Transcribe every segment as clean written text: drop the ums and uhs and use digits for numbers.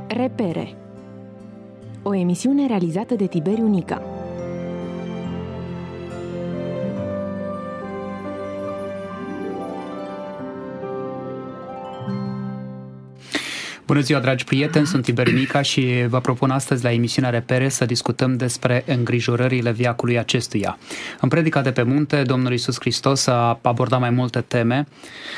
Repere. O emisiune realizată de Tiberiu Nica. Bună ziua, dragi prieteni, sunt Tiberiu Nica și vă propun astăzi la emisiunea Repere să discutăm despre îngrijorările veacului acestuia. În Predica de pe munte, Domnul Iisus Hristos a abordat mai multe teme.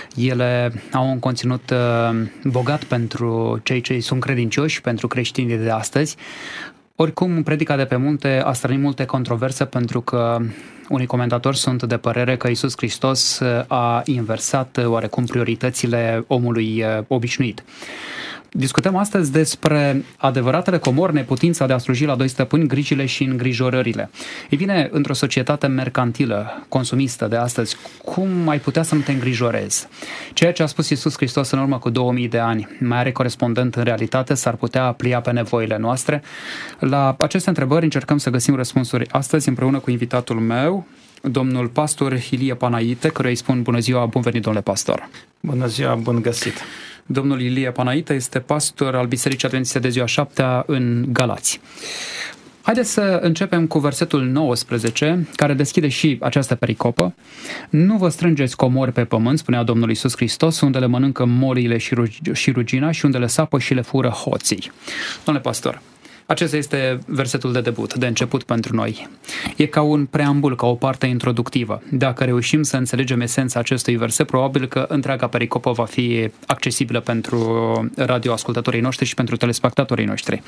Ele au un conținut bogat pentru cei ce sunt credincioși, pentru creștinii de astăzi. Oricum, Predica de pe munte a strânit multe controverse pentru că unii comentatori sunt de părere că Iisus Hristos a inversat oarecum prioritățile omului obișnuit. Discutăm astăzi despre adevăratele comori, neputința de a sluji la doi stăpâni, grijile și îngrijorările. Ei bine, într-o societate mercantilă, consumistă de astăzi, cum ai putea să nu te îngrijorezi? Ceea ce a spus Iisus Hristos în urmă cu 2000 de ani mai are corespondent în realitate, s-ar putea plia pe nevoile noastre? La aceste întrebări încercăm să găsim răspunsuri astăzi împreună cu invitatul meu, domnul pastor Ilie Panaite, căruia îi spun bună ziua, bun venit, domnule pastor. Bună ziua, bun găsit. Domnul Ilie Panaite este pastor al Bisericii Adventiste de Ziua 7 în Galați. Haideți să începem cu versetul 19, care deschide și această pericopă. Nu vă strângeți comori pe pământ, spunea Domnul Iisus Hristos, unde le mănâncă moliile și rugina și unde le sapă și le fură hoții. Domnule pastor, acesta este versetul de debut, de început pentru noi. E ca un preambul, ca o parte introductivă. Dacă reușim să înțelegem esența acestui verset, probabil că întreaga pericopă va fi accesibilă pentru radioascultătorii noștri și pentru telespectatorii noștri.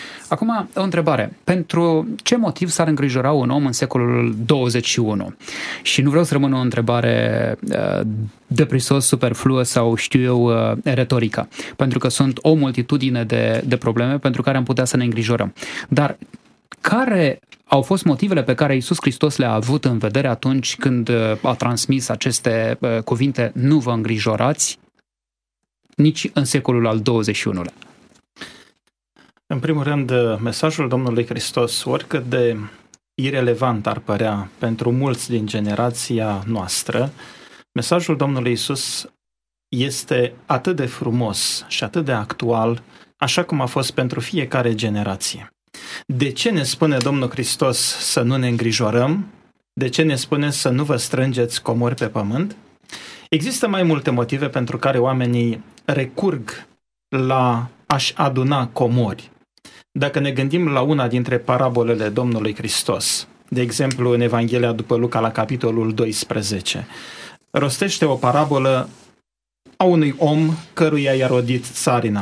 Acum, o întrebare. Pentru ce motiv s-ar îngrijora un om în secolul 21? Și nu vreau să rămână o întrebare deprisos, superfluă sau știu eu retorică, pentru că sunt o multitudine de probleme pentru care am putea să ne îngrijorăm. Dar care au fost motivele pe care Iisus Hristos le-a avut în vedere atunci când a transmis aceste cuvinte, nu vă îngrijorați, nici în secolul al 21-lea? În primul rând, mesajul Domnului Hristos, oricât de irelevant ar părea pentru mulți din generația noastră, mesajul Domnului Iisus este atât de frumos și atât de actual, așa cum a fost pentru fiecare generație. De ce ne spune Domnul Hristos să nu ne îngrijorăm? De ce ne spune să nu vă strângeți comori pe pământ? Există mai multe motive pentru care oamenii recurg la a-și aduna comori. Dacă ne gândim la una dintre parabolele Domnului Hristos, de exemplu în Evanghelia după Luca la capitolul 12, rostește o parabolă a unui om căruia i-a rodit țarina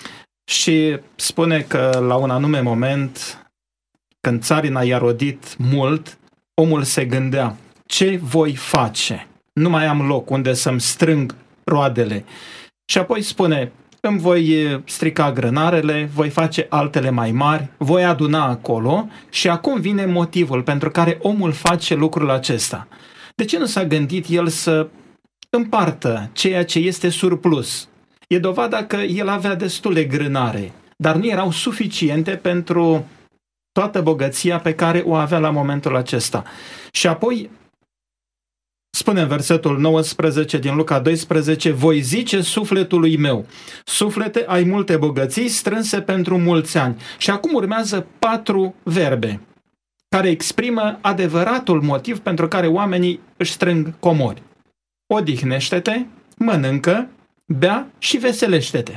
și spune că la un anume moment, când țarina i-a rodit mult, omul se gândea, ce voi face? Nu mai am loc unde să-mi strâng roadele. Și apoi spune, îmi voi strica grânarele, voi face altele mai mari, voi aduna acolo și acum vine motivul pentru care omul face lucrul acesta. De ce nu s-a gândit el să împartă ceea ce este surplus? E dovada că el avea destule grânare, dar nu erau suficiente pentru toată bogăția pe care o avea la momentul acesta. Și apoi spune în versetul 19 din Luca 12, voi zice sufletului meu, suflete, ai multe bogății strânse pentru mulți ani. Și acum urmează 4 verbe care exprimă adevăratul motiv pentru care oamenii își strâng comori. Odihnește-te, mănâncă, bea și veselește-te.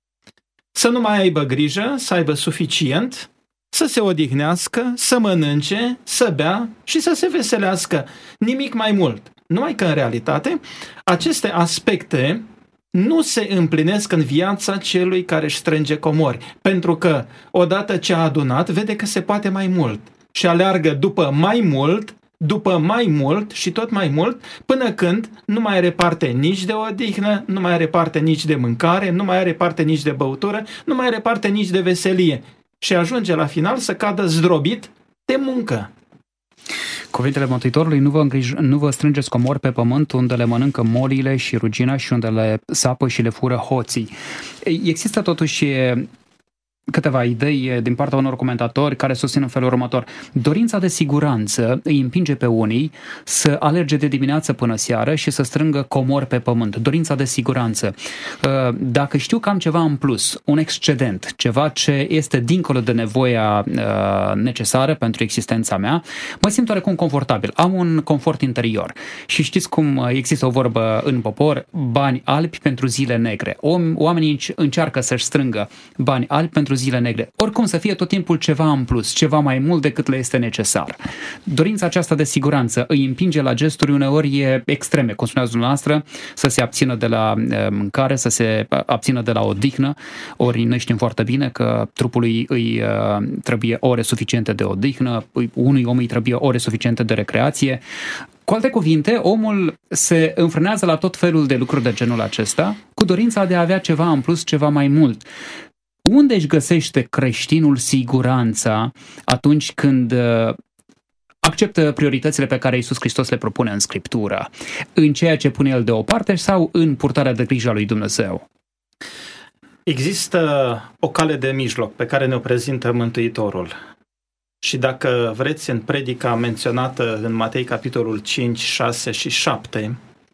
Să nu mai aibă grijă, să aibă suficient, să se odihnească, să mănânce, să bea și să se veselească. Nimic mai mult. Numai că, în realitate, aceste aspecte nu se împlinesc în viața celui care își strânge comori. Pentru că, odată ce a adunat, vede că se poate mai mult. Și aleargă după mai mult și tot mai mult, până când nu mai are parte nici de odihnă, nu mai are parte nici de mâncare, nu mai are parte nici de băutură, nu mai are parte nici de veselie. Și ajunge la final să cadă zdrobit de muncă. Cuvintele Mântuitorului, nu vă strângeți comori pe pământ unde le mănâncă moliile și rugina și unde le sapă și le fură hoții. Există totuși câteva idei din partea unor comentatori care susțin în felul următor. Dorința de siguranță îi împinge pe unii să alerge de dimineață până seară și să strângă comori pe pământ. Dorința de siguranță. Dacă știu că am ceva în plus, un excedent, ceva ce este dincolo de nevoia necesară pentru existența mea, mă simt oarecum confortabil. Am un confort interior. Și știți cum există o vorbă în popor, bani albi pentru zile negre. Oamenii încearcă să-și strângă bani albi pentru zile negre. Oricum să fie tot timpul ceva în plus, ceva mai mult decât le este necesar. Dorința aceasta de siguranță îi împinge la gesturi uneori extreme, cum spuneați dumneavoastră, să se abțină de la mâncare, să se abțină de la odihnă, ori noi știm foarte bine că trupului îi trebuie ore suficiente de odihnă, unui om îi trebuie ore suficiente de recreație. Cu alte cuvinte, omul se înfrânează la tot felul de lucruri de genul acesta, cu dorința de a avea ceva în plus, ceva mai mult. Unde își găsește creștinul siguranța atunci când acceptă prioritățile pe care Iisus Hristos le propune în Scriptură? În ceea ce pune El deoparte sau în purtarea de grijă a lui Dumnezeu? Există o cale de mijloc pe care ne-o prezintă Mântuitorul. Și dacă vreți, în predica menționată în Matei capitolul 5, 6 și 7,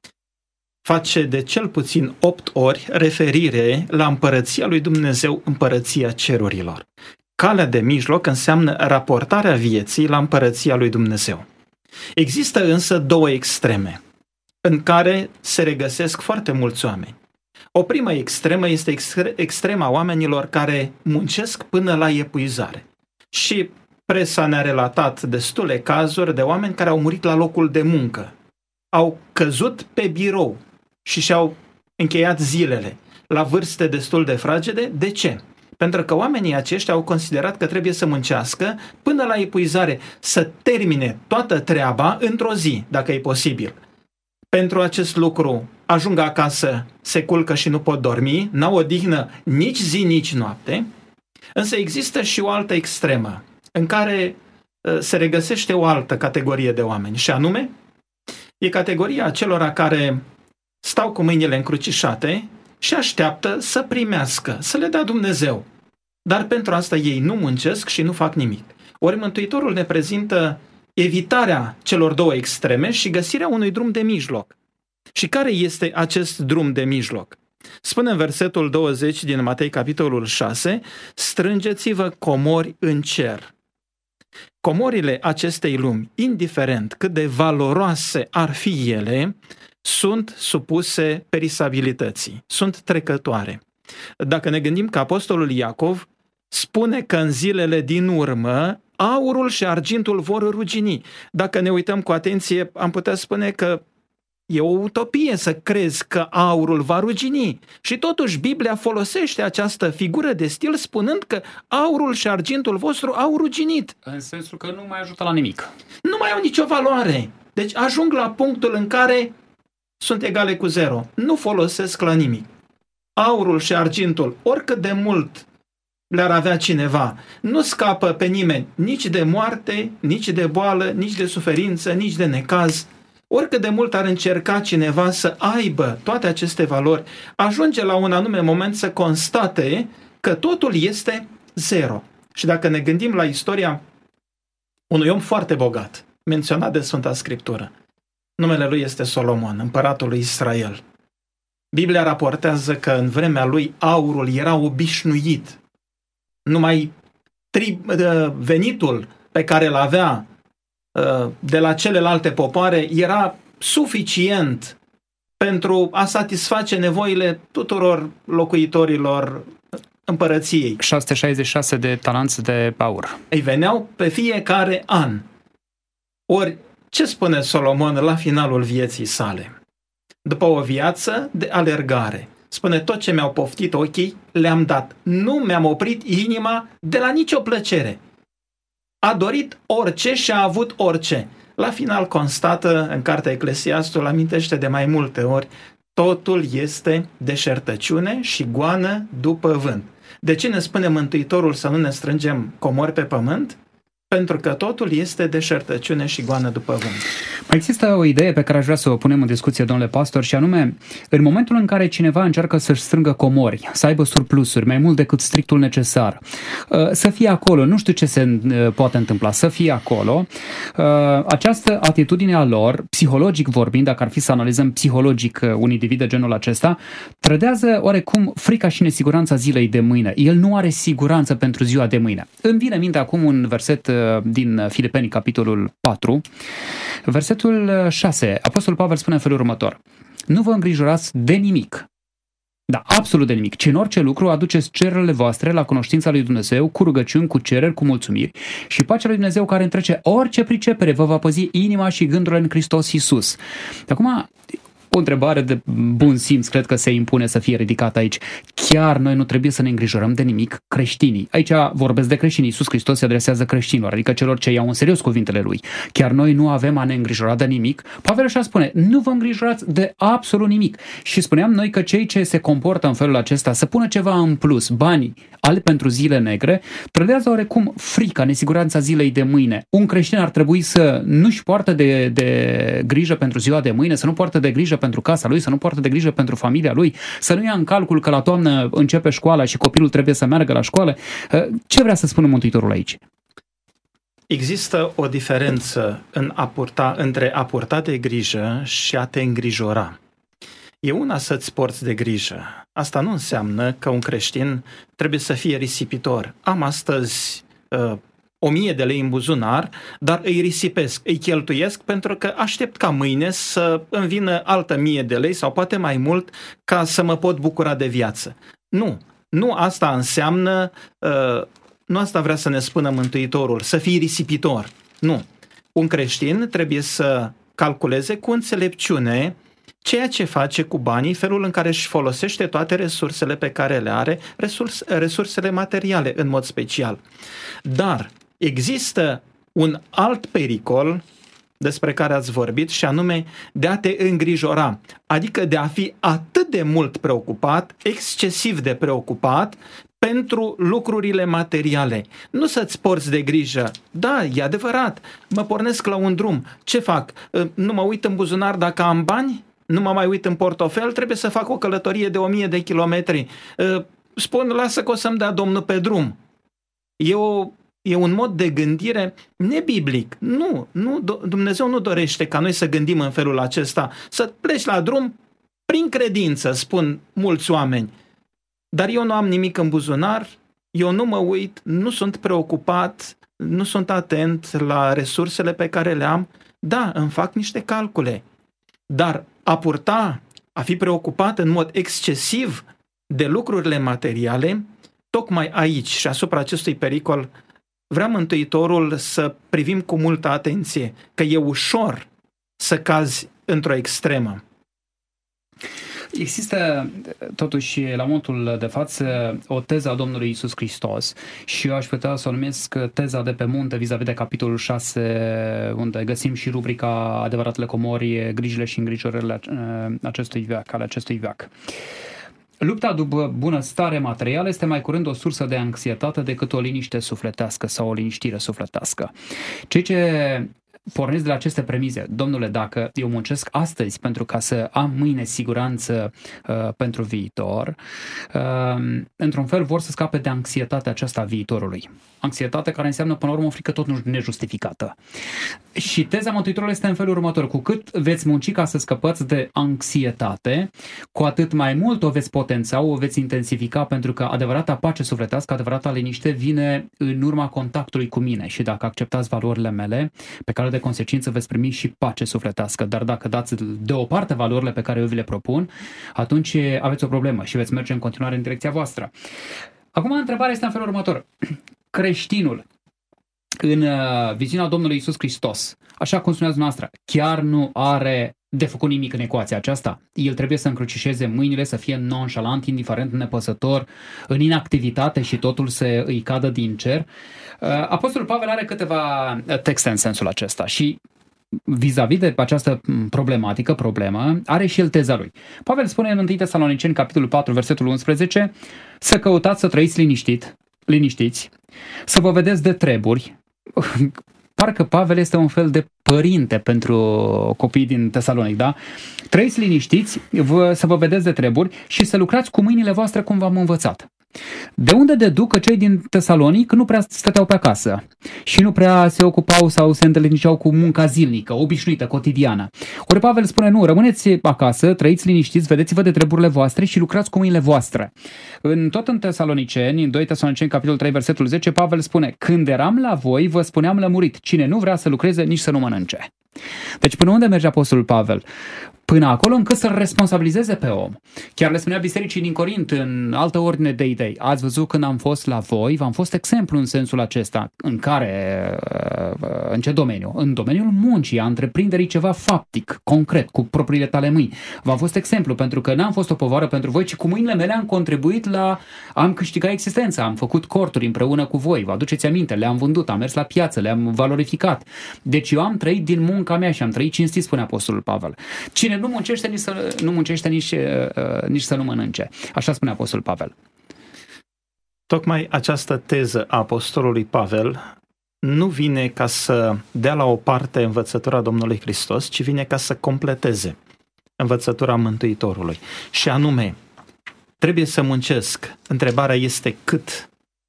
face de cel puțin 8 ori referire la împărăția lui Dumnezeu, împărăția cerurilor. Calea de mijloc înseamnă raportarea vieții la împărăția lui Dumnezeu. Există însă două extreme în care se regăsesc foarte mulți oameni. O primă extremă este extrema oamenilor care muncesc până la epuizare. Și presa ne-a relatat destule cazuri de oameni care au murit la locul de muncă. Au căzut pe birou și și-au încheiat zilele la vârste destul de fragede. De ce? Pentru că oamenii aceștia au considerat că trebuie să muncească până la epuizare, să termine toată treaba într-o zi, dacă e posibil. Pentru acest lucru ajung acasă, se culcă și nu pot dormi, n-au odihnă nici zi, nici noapte. Însă există și o altă extremă, în care se regăsește o altă categorie de oameni, și anume, e categoria acelora care stau cu mâinile încrucișate și așteaptă să primească, să le dea Dumnezeu. Dar pentru asta ei nu muncesc și nu fac nimic. Ori Mântuitorul ne prezintă evitarea celor două extreme și găsirea unui drum de mijloc. Și care este acest drum de mijloc? Spune în versetul 20 din Matei capitolul 6, strângeți-vă comori în cer. Comorile acestei lumi, indiferent cât de valoroase ar fi ele, sunt supuse perisabilității, sunt trecătoare. Dacă ne gândim că apostolul Iacov spune că în zilele din urmă aurul și argintul vor rugini. Dacă ne uităm cu atenție, am putea spune că e o utopie să crezi că aurul va rugini. Și totuși Biblia folosește această figură de stil spunând că aurul și argintul vostru au ruginit. În sensul că nu mai ajută la nimic. Nu mai au nicio valoare. Deci ajung la punctul în care sunt egale cu zero. Nu folosesc la nimic. Aurul și argintul, oricât de mult le-ar avea cineva, nu scapă pe nimeni nici de moarte, nici de boală, nici de suferință, nici de necaz. Oricât de mult ar încerca cineva să aibă toate aceste valori, ajunge la un anume moment să constate că totul este zero. Și dacă ne gândim la istoria unui om foarte bogat, menționat de Sfânta Scriptură, numele lui este Solomon, împăratul lui Israel. Biblia raportează că în vremea lui aurul era obișnuit. Numai venitul pe care îl avea de la celelalte popoare era suficient pentru a satisface nevoile tuturor locuitorilor împărăției. 666 de talanți de aur. Îi veneau pe fiecare an. Ori, ce spune Solomon la finalul vieții sale? După o viață de alergare, spune, tot ce mi-au poftit ochii le-am dat. Nu mi-am oprit inima de la nicio plăcere. A dorit orice și a avut orice. La final constată în cartea Eclesiastul, amintește de mai multe ori, totul este deșertăciune și goană după vânt. De ce ne spune Mântuitorul să nu ne strângem comori pe pământ? pentru că totul este deșertăciune și goană după vânt. Mai există o idee pe care aș vrea să o punem în discuție, domnule pastor, și anume, în momentul în care cineva încearcă să-și strângă comori, să aibă surplusuri, mai mult decât strictul necesar, să fie acolo, nu știu ce se poate întâmpla, să fie acolo, această atitudine a lor, psihologic vorbind, dacă ar fi să analizăm psihologic un individ de genul acesta, trădează oarecum frica și nesiguranța zilei de mâine. El nu are siguranță pentru ziua de mâine. Îmi vine în minte acum un verset din Filipeni, capitolul 4, versetul 6. Apostolul Pavel spune în felul următor: nu vă îngrijorați de nimic, da, absolut de nimic, ci în orice lucru aduceți cererile voastre la cunoștința lui Dumnezeu, cu rugăciuni, cu cereri, cu mulțumiri, și pacea lui Dumnezeu, care întrece orice pricepere, vă va păzi inima și gândurile în Hristos Iisus. Acum, o întrebare de bun simț cred că se impune să fie ridicată aici. Chiar noi nu trebuie să ne îngrijorăm de nimic, creștinii? Aici vorbesc de creștini. Iisus Hristos se adresează creștinilor, adică celor ce iau în serios cuvintele Lui. Chiar noi nu avem a ne îngrijora de nimic? Pavel așa spune: nu vă îngrijorați de absolut nimic. Și spuneam noi că cei ce se comportă în felul acesta, să pună ceva în plus, banii pentru zile negre, trădează oarecum frica, nesiguranța zilei de mâine. Un creștin ar trebui să nu-și poartă de grijă pentru ziua de mâine, să nu poartă de grijă pentru casa lui, să nu poartă de grijă pentru familia lui, să nu ia în calcul că la toamnă începe școala și copilul trebuie să meargă la școală. Ce vrea să spună Mântuitorul aici? Există o diferență între a purta de grijă și a te îngrijora. E una să-ți porți de grijă. Asta nu înseamnă că un creștin trebuie să fie risipitor. Am astăzi 1000 de lei în buzunar, dar îi risipesc, îi cheltuiesc pentru că aștept ca mâine să îmi vină altă 1000 de lei sau poate mai mult ca să mă pot bucura de viață. Nu asta înseamnă, nu asta vrea să ne spună Mântuitorul, să fii risipitor. Nu. Un creștin trebuie să calculeze cu înțelepciune ceea ce face cu banii, felul în care își folosește toate resursele pe care le are, resursele materiale în mod special. Dar există un alt pericol despre care ați vorbit și anume de a te îngrijora, adică de a fi atât de mult preocupat, excesiv de preocupat pentru lucrurile materiale. Nu să-ți porți de grijă. Da, e adevărat, mă pornesc la un drum. Ce fac? Nu mă uit în buzunar dacă am bani? Nu mă mai uit în portofel? Trebuie să fac o călătorie de 1000 de kilometri. Spun, lasă că o să-mi dea Domnul pe drum. E un mod de gândire nebiblic. Dumnezeu nu dorește ca noi să gândim în felul acesta. Să pleci la drum prin credință, spun mulți oameni. Dar eu nu am nimic în buzunar, eu nu mă uit, nu sunt preocupat, nu sunt atent la resursele pe care le am. Da, îmi fac niște calcule. Dar a fi preocupat în mod excesiv de lucrurile materiale, tocmai aici și asupra acestui pericol, vrea Mântuitorul să privim cu multă atenție, că e ușor să cazi într-o extremă. Există totuși la momentul de față o teză a Domnului Iisus Hristos și eu aș putea să o numesc teza de pe munte vis-a-vis de capitolul 6, unde găsim și rubrica Adevăratele comori, grijile și îngrijorările ale acestui veac. Lupta după bunăstare materială este mai curând o sursă de anxietate decât o liniște sufletească sau o liniștire sufletească. Cei ce pornesc de la aceste premize: domnule, dacă eu muncesc astăzi pentru ca să am mâine siguranță pentru viitor, într-un fel vor să scape de anxietatea aceasta a viitorului. Anxietate care înseamnă până la urmă o frică tot nejustificată. Și teza Mântuitorului este în felul următor: cu cât veți munci ca să scăpați de anxietate, cu atât mai mult o veți potența, o veți intensifica, pentru că adevărata pace sufletească, adevărata liniște vine în urma contactului cu mine. Și dacă acceptați valorile mele, pe care de consecință veți primi și pace sufletească. Dar dacă dați deoparte valorile pe care eu vi le propun, atunci aveți o problemă și veți merge în continuare în direcția voastră. Acum, întrebarea este în felul următor: creștinul, în viziunea Domnului Iisus Hristos, așa cum spuneați dumneavoastră, chiar nu are de făcut nimic în ecuația aceasta? El trebuie să încrucișeze mâinile, să fie nonșalant, indiferent, nepăsător, în inactivitate și totul să îi cadă din cer? Apostolul Pavel are câteva texte în sensul acesta și vis-a-vis de această problemă, are și el teza lui. Pavel spune în 1 Tesaloniceni, capitolul 4, versetul 11, să căutați să trăiți liniștiți, să vă vedeți de treburi, parcă Pavel este un fel de părinte pentru copiii din Tesalonic, da? Trăiți liniștiți, să vă vedeți de treburi și să lucrați cu mâinile voastre cum v-am învățat. De unde deduc că cei din Tesalonic nu prea stăteau pe acasă și nu prea se ocupau sau se întâlniceau cu munca zilnică, obișnuită, cotidiană. Ori Pavel spune, nu, rămâneți acasă, trăiți liniștiți, vedeți-vă de treburile voastre și lucrați cu mâinile voastre. Tot în Tesaloniceni, în 2 Tesaloniceni, capitolul 3, versetul 10, Pavel spune, când eram la voi, vă spuneam lămurit, cine nu vrea să lucreze, nici să nu mănânce. Deci până unde merge apostolul Pavel? Până acolo încât să-l responsabilizeze pe om. Chiar le spunea bisericii din Corint în altă ordine de idei. Ați văzut când am fost la voi, v-am fost exemplu în sensul acesta. În ce domeniu? În domeniul muncii, a întreprinderii ceva faptic, concret, cu propriile tale mâini. V-am fost exemplu pentru că n-am fost o povară pentru voi, ci cu mâinile mele am contribuit am câștigat existența, am făcut corturi împreună cu voi. Vă aduceți aminte, le-am vândut, am mers la piață, le-am valorificat. Deci eu am trăit din munca mea și am trăit cinstit, spune apostolul Pavel. Cine nu muncește, nici să nu mănânce. Așa spune apostolul Pavel. Tocmai această teză a apostolului Pavel nu vine ca să dea la o parte învățătura Domnului Hristos, ci vine ca să completeze învățătura Mântuitorului. Și anume, trebuie să muncesc. Întrebarea este cât,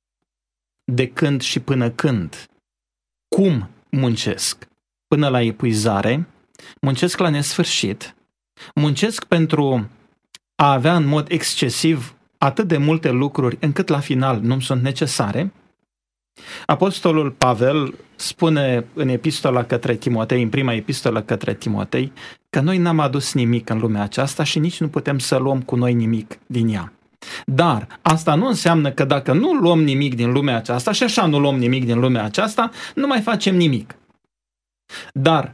de când și până când. Cum muncesc? Până la epuizare, muncesc la nesfârșit, muncesc pentru a avea în mod excesiv atât de multe lucruri încât la final nu-mi sunt necesare. Apostolul Pavel spune în epistola către Timotei, în prima epistolă către Timotei, că noi n-am adus nimic în lumea aceasta și nici nu putem să luăm cu noi nimic din ea. Dar asta nu înseamnă că dacă nu luăm nimic din lumea aceasta, și așa nu luăm nimic din lumea aceasta, nu mai facem nimic. Dar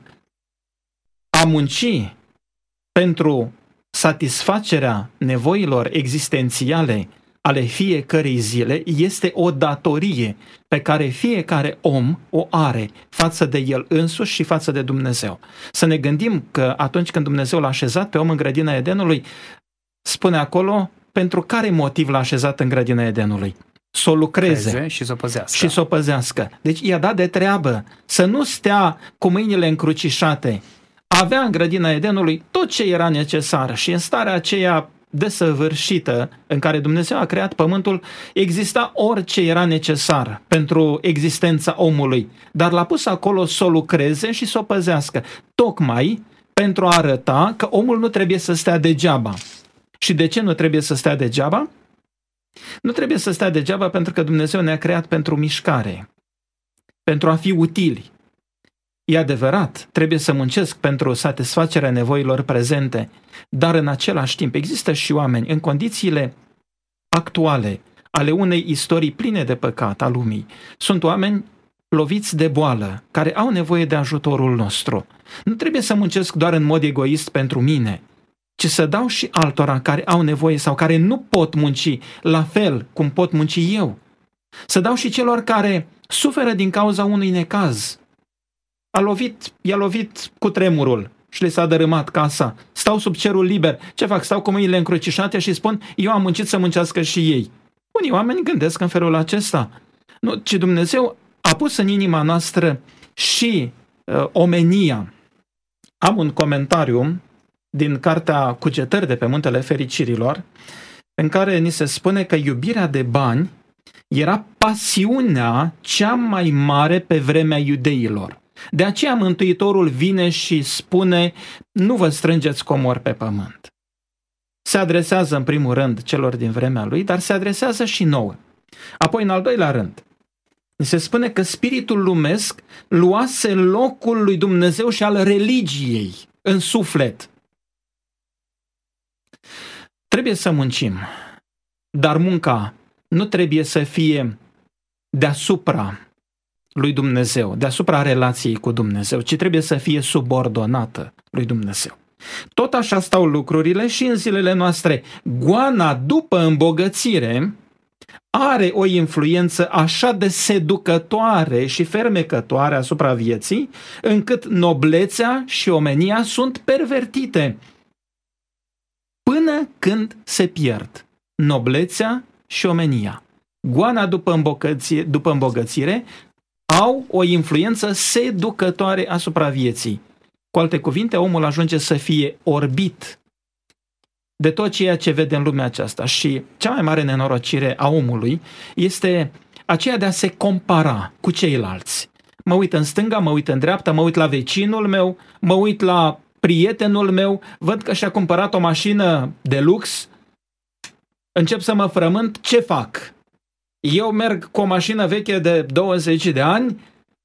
a munci pentru satisfacerea nevoilor existențiale ale fiecărei zile este o datorie pe care fiecare om o are față de el însuși și față de Dumnezeu. Să ne gândim că atunci când Dumnezeu l-a așezat pe om în grădina Edenului, spune acolo pentru care motiv l-a așezat în grădina Edenului? Să o lucreze și să o păzească. Și să o păzească. Deci i-a dat de treabă să nu stea cu mâinile încrucișate. Avea în grădina Edenului tot ce era necesar și în starea aceea desăvârșită în care Dumnezeu a creat pământul, exista orice era necesar pentru existența omului, dar l-a pus acolo să o lucreze și să o păzească, tocmai pentru a arăta că omul nu trebuie să stea degeaba. Și de ce nu trebuie să stea degeaba? Nu trebuie să stea degeaba pentru că Dumnezeu ne-a creat pentru mișcare, pentru a fi utili. E adevărat, trebuie să muncesc pentru satisfacerea nevoilor prezente, dar în același timp există și oameni în condițiile actuale ale unei istorii pline de păcat a lumii. Sunt oameni loviți de boală, care au nevoie de ajutorul nostru. Nu trebuie să muncesc doar în mod egoist pentru mine, ci să dau și altora care au nevoie sau care nu pot munci la fel cum pot munci eu. Să dau și celor care suferă din cauza unui necaz. I-a lovit cu tremurul și le s-a dărâmat casa. Stau sub cerul liber. Ce fac? Stau cu mâinile încrucișate și spun, eu am muncit să muncească și ei. Unii oameni gândesc în felul acesta. Nu, ci Dumnezeu a pus în inima noastră și omenia. Am un comentariu din cartea Cugetări de pe Muntele Fericirilor, în care ni se spune că iubirea de bani era pasiunea cea mai mare pe vremea iudeilor. De aceea Mântuitorul vine și spune, nu vă strângeți comori pe pământ. Se adresează în primul rând celor din vremea lui, dar se adresează și nouă. Apoi, în al doilea rând, se spune că spiritul lumesc luase locul lui Dumnezeu și al religiei în suflet. Trebuie să muncim, dar munca nu trebuie să fie deasupra lui Dumnezeu, deasupra relației cu Dumnezeu, ci trebuie să fie subordonată lui Dumnezeu. Tot așa stau lucrurile și în zilele noastre. Goana după îmbogățire are o influență așa de seducătoare și fermecătoare asupra vieții, încât noblețea și omenia sunt pervertite până când se pierd noblețea și omenia. Goana după îmbogățire au o influență seducătoare asupra vieții. Cu alte cuvinte, omul ajunge să fie orbit de tot ceea ce vede în lumea aceasta. Și cea mai mare nenorocire a omului este aceea de a se compara cu ceilalți. Mă uit în stânga, mă uit în dreapta, mă uit la vecinul meu, mă uit la prietenul meu, văd că și-a cumpărat o mașină de lux, încep să mă frământ, ce fac? Eu merg cu o mașină veche de 20 de ani,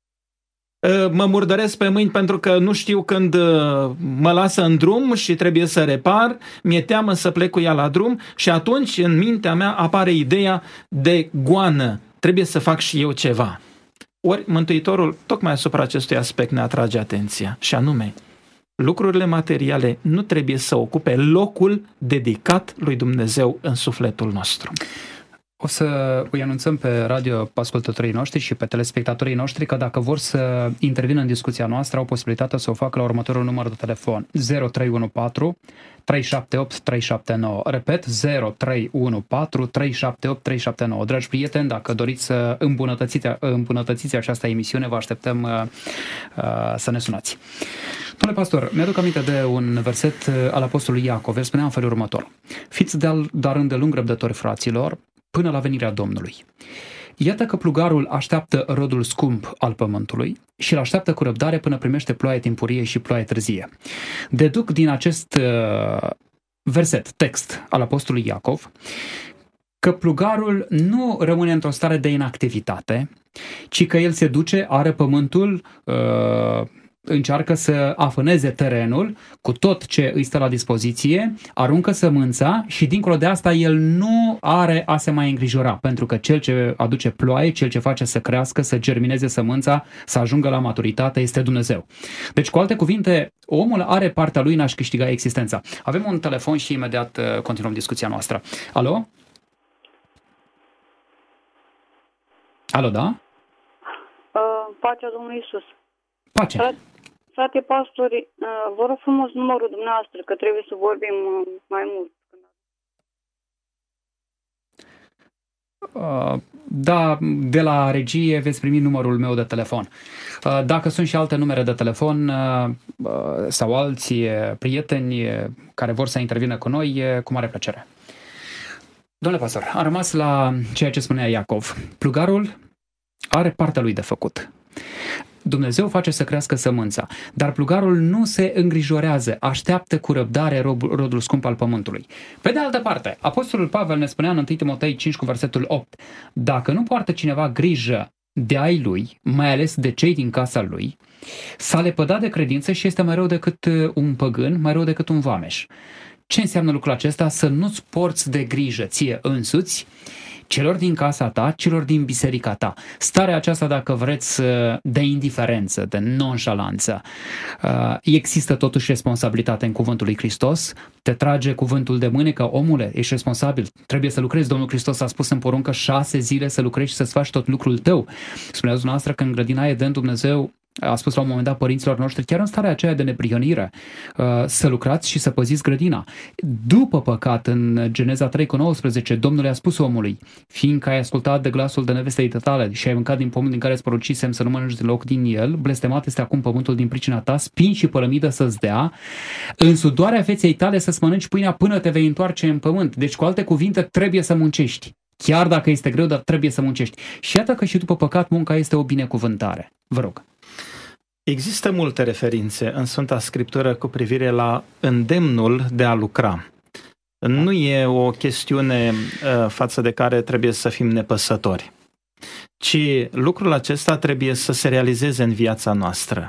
mă murdăresc pe mâini pentru că nu știu când mă lasă în drum și trebuie să repar, mi-e teamă să plec cu ea la drum și atunci în mintea mea apare ideea de goană, trebuie să fac și eu ceva. Ori Mântuitorul tocmai asupra acestui aspect ne atrage atenția și anume, lucrurile materiale nu trebuie să ocupe locul dedicat lui Dumnezeu în sufletul nostru. O să îi anunțăm pe radio ascultătorii noștri și pe telespectatorii noștri că dacă vor să intervină în discuția noastră, au posibilitatea să o facă la următorul număr de telefon 0314 378 379. Repet, 0314 378 379. Dragi prieteni, dacă doriți să îmbunătățiți această emisiune, vă așteptăm să ne sunați. Domnule pastor, mi-aduc aminte de un verset al apostolului Iacov, el spunea în felul următor: fiți dar îndelung răbdători, fraților, până la venirea Domnului. Iată că plugarul așteaptă rodul scump al pământului și îl așteaptă cu răbdare până primește ploaie timpurie și ploaie târzie. Deduc din acest verset, text al apostolului Iacov, că plugarul nu rămâne într-o stare de inactivitate, ci că el se duce, are pământul, încearcă să afâneze terenul cu tot ce îi stă la dispoziție, aruncă sămânța și dincolo de asta el nu are a se mai îngrijora, pentru că cel ce aduce ploaie, cel ce face să crească, să germineze sămânța, să ajungă la maturitate este Dumnezeu. Deci, cu alte cuvinte, omul are partea lui în a-și câștiga existența. Avem un telefon și imediat continuăm discuția noastră. Alo? Alo, da? Pacea Domnului Iisus. Pace. Frate pastori, vă rog frumos numărul dumneavoastră, că trebuie să vorbim mai mult. Da, de la regie veți primi numărul meu de telefon. Dacă sunt și alte numere de telefon sau alții prieteni care vor să intervină cu noi, cu mare plăcere. Domnule pastor, am rămas la ceea ce spunea Iacov. Plugarul are partea lui de făcut. Dumnezeu face să crească sămânța, dar plugarul nu se îngrijorează, așteaptă cu răbdare rodul scump al pământului. Pe de altă parte, apostolul Pavel ne spunea în 1 Timotei 5 cu versetul 8: dacă nu poartă cineva grijă de ai lui, mai ales de cei din casa lui, s-a lepădat de credință și este mai rău decât un păgân, mai rău decât un vameș. Ce înseamnă lucrul acesta? Să nu-ți porți de grijă ție însuți, celor din casa ta, celor din biserica ta. Starea aceasta, dacă vreți, de indiferență, de nonșalanță. Există totuși responsabilitate în cuvântul lui Hristos. Te trage cuvântul de mânecă: omule, ești responsabil, trebuie să lucrezi. Domnul Hristos a spus în poruncă 6 zile să lucrezi și să-ți faci tot lucrul tău. Spuneați dumneavoastră că în grădina Eden Dumnezeu a spus la un moment dat părinților noștri, chiar în starea aceea de neprihănire, să lucrați și să păziți grădina. După păcat, în Geneza 3:19, Domnul i-a spus omului: fiindcă ai ascultat de glasul de nevestei tale și ai mâncat din pământ din care îți porucisem să nu mănânci deloc din el, blestemat este acum pământul din pricina ta, spini și pălămidă să-ți dea, în sudoarea feței tale să-ți mănânci pâinea până te vei întoarce în pământ. Deci, cu alte cuvinte, trebuie să muncești. Chiar dacă este greu, dar trebuie să muncești. Și iată că și după păcat munca este o binecuvântare. Vă rog. Există multe referințe în Sfânta Scriptură cu privire la îndemnul de a lucra. Nu e o chestiune față de care trebuie să fim nepăsători, ci lucrul acesta trebuie să se realizeze în viața noastră.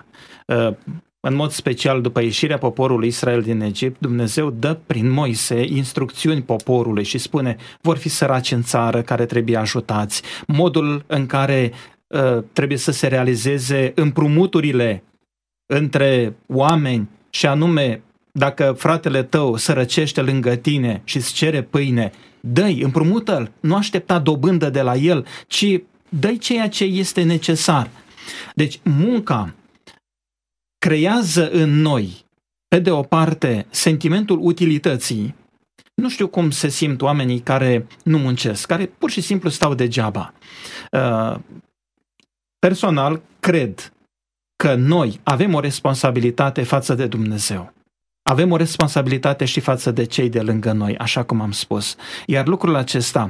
În mod special, după ieșirea poporului Israel din Egipt, Dumnezeu dă prin Moise instrucțiuni poporului și spune: vor fi săraci în țară care trebuie ajutați, modul în care trebuie să se realizeze împrumuturile între oameni, și anume, dacă fratele tău sărăcește lângă tine și îți cere pâine, dă-i, împrumută-l, nu aștepta dobândă de la el, ci dă-i ceea ce este necesar. Deci munca creează în noi, pe de o parte, sentimentul utilității. Nu știu cum se simt oamenii care nu muncesc, care pur și simplu stau degeaba. personal, cred că noi avem o responsabilitate față de Dumnezeu. Avem o responsabilitate și față de cei de lângă noi, așa cum am spus. Iar lucrul acesta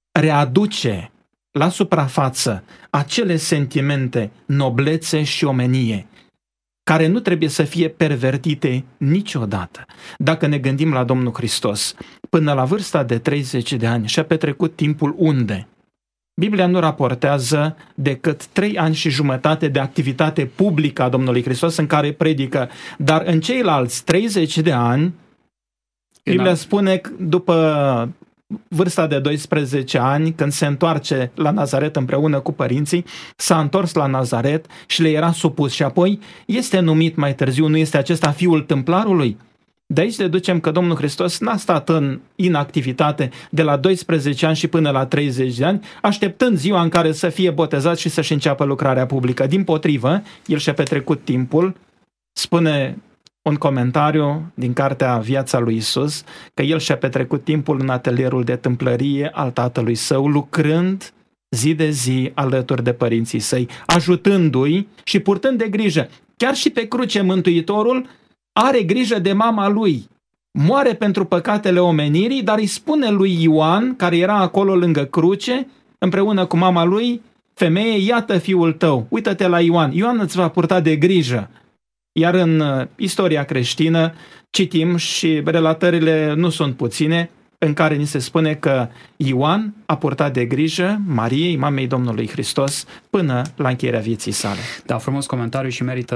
readuce la suprafață acele sentimente, noblețe și omenie, care nu trebuie să fie pervertite niciodată. Dacă ne gândim la Domnul Hristos, până la vârsta de 30 de ani și-a petrecut timpul unde? Biblia nu raportează decât 3 ani și jumătate de activitate publică a Domnului Hristos în care predică, dar în ceilalți 30 de ani, Biblia spune că după vârsta de 12 ani, când se întoarce la Nazaret împreună cu părinții, s-a întors la Nazaret și le era supus și apoi este numit mai târziu, nu este acesta fiul tâmplarului? De aici deducem că Domnul Hristos n-a stat în inactivitate de la 12 ani și până la 30 de ani, așteptând ziua în care să fie botezat și să-și înceapă lucrarea publică. Dimpotrivă, el și-a petrecut timpul, spune un comentariu din cartea Viața lui Isus, că el și-a petrecut timpul în atelierul de tâmplărie al tatălui său, lucrând zi de zi alături de părinții săi, ajutându-i și purtând de grijă. Chiar și pe cruce Mântuitorul are grijă de mama lui. Moare pentru păcatele omenirii, dar îi spune lui Ioan, care era acolo lângă cruce, împreună cu mama lui, femeie, iată fiul tău, uită-te la Ioan. Ioan îți va purta de grijă. Iar în istoria creștină citim și relatările nu sunt puține, în care ni se spune că Ioan a purtat de grijă Mariei, mamei Domnului Hristos, până la încheierea vieții sale. Da, frumos comentariu și merită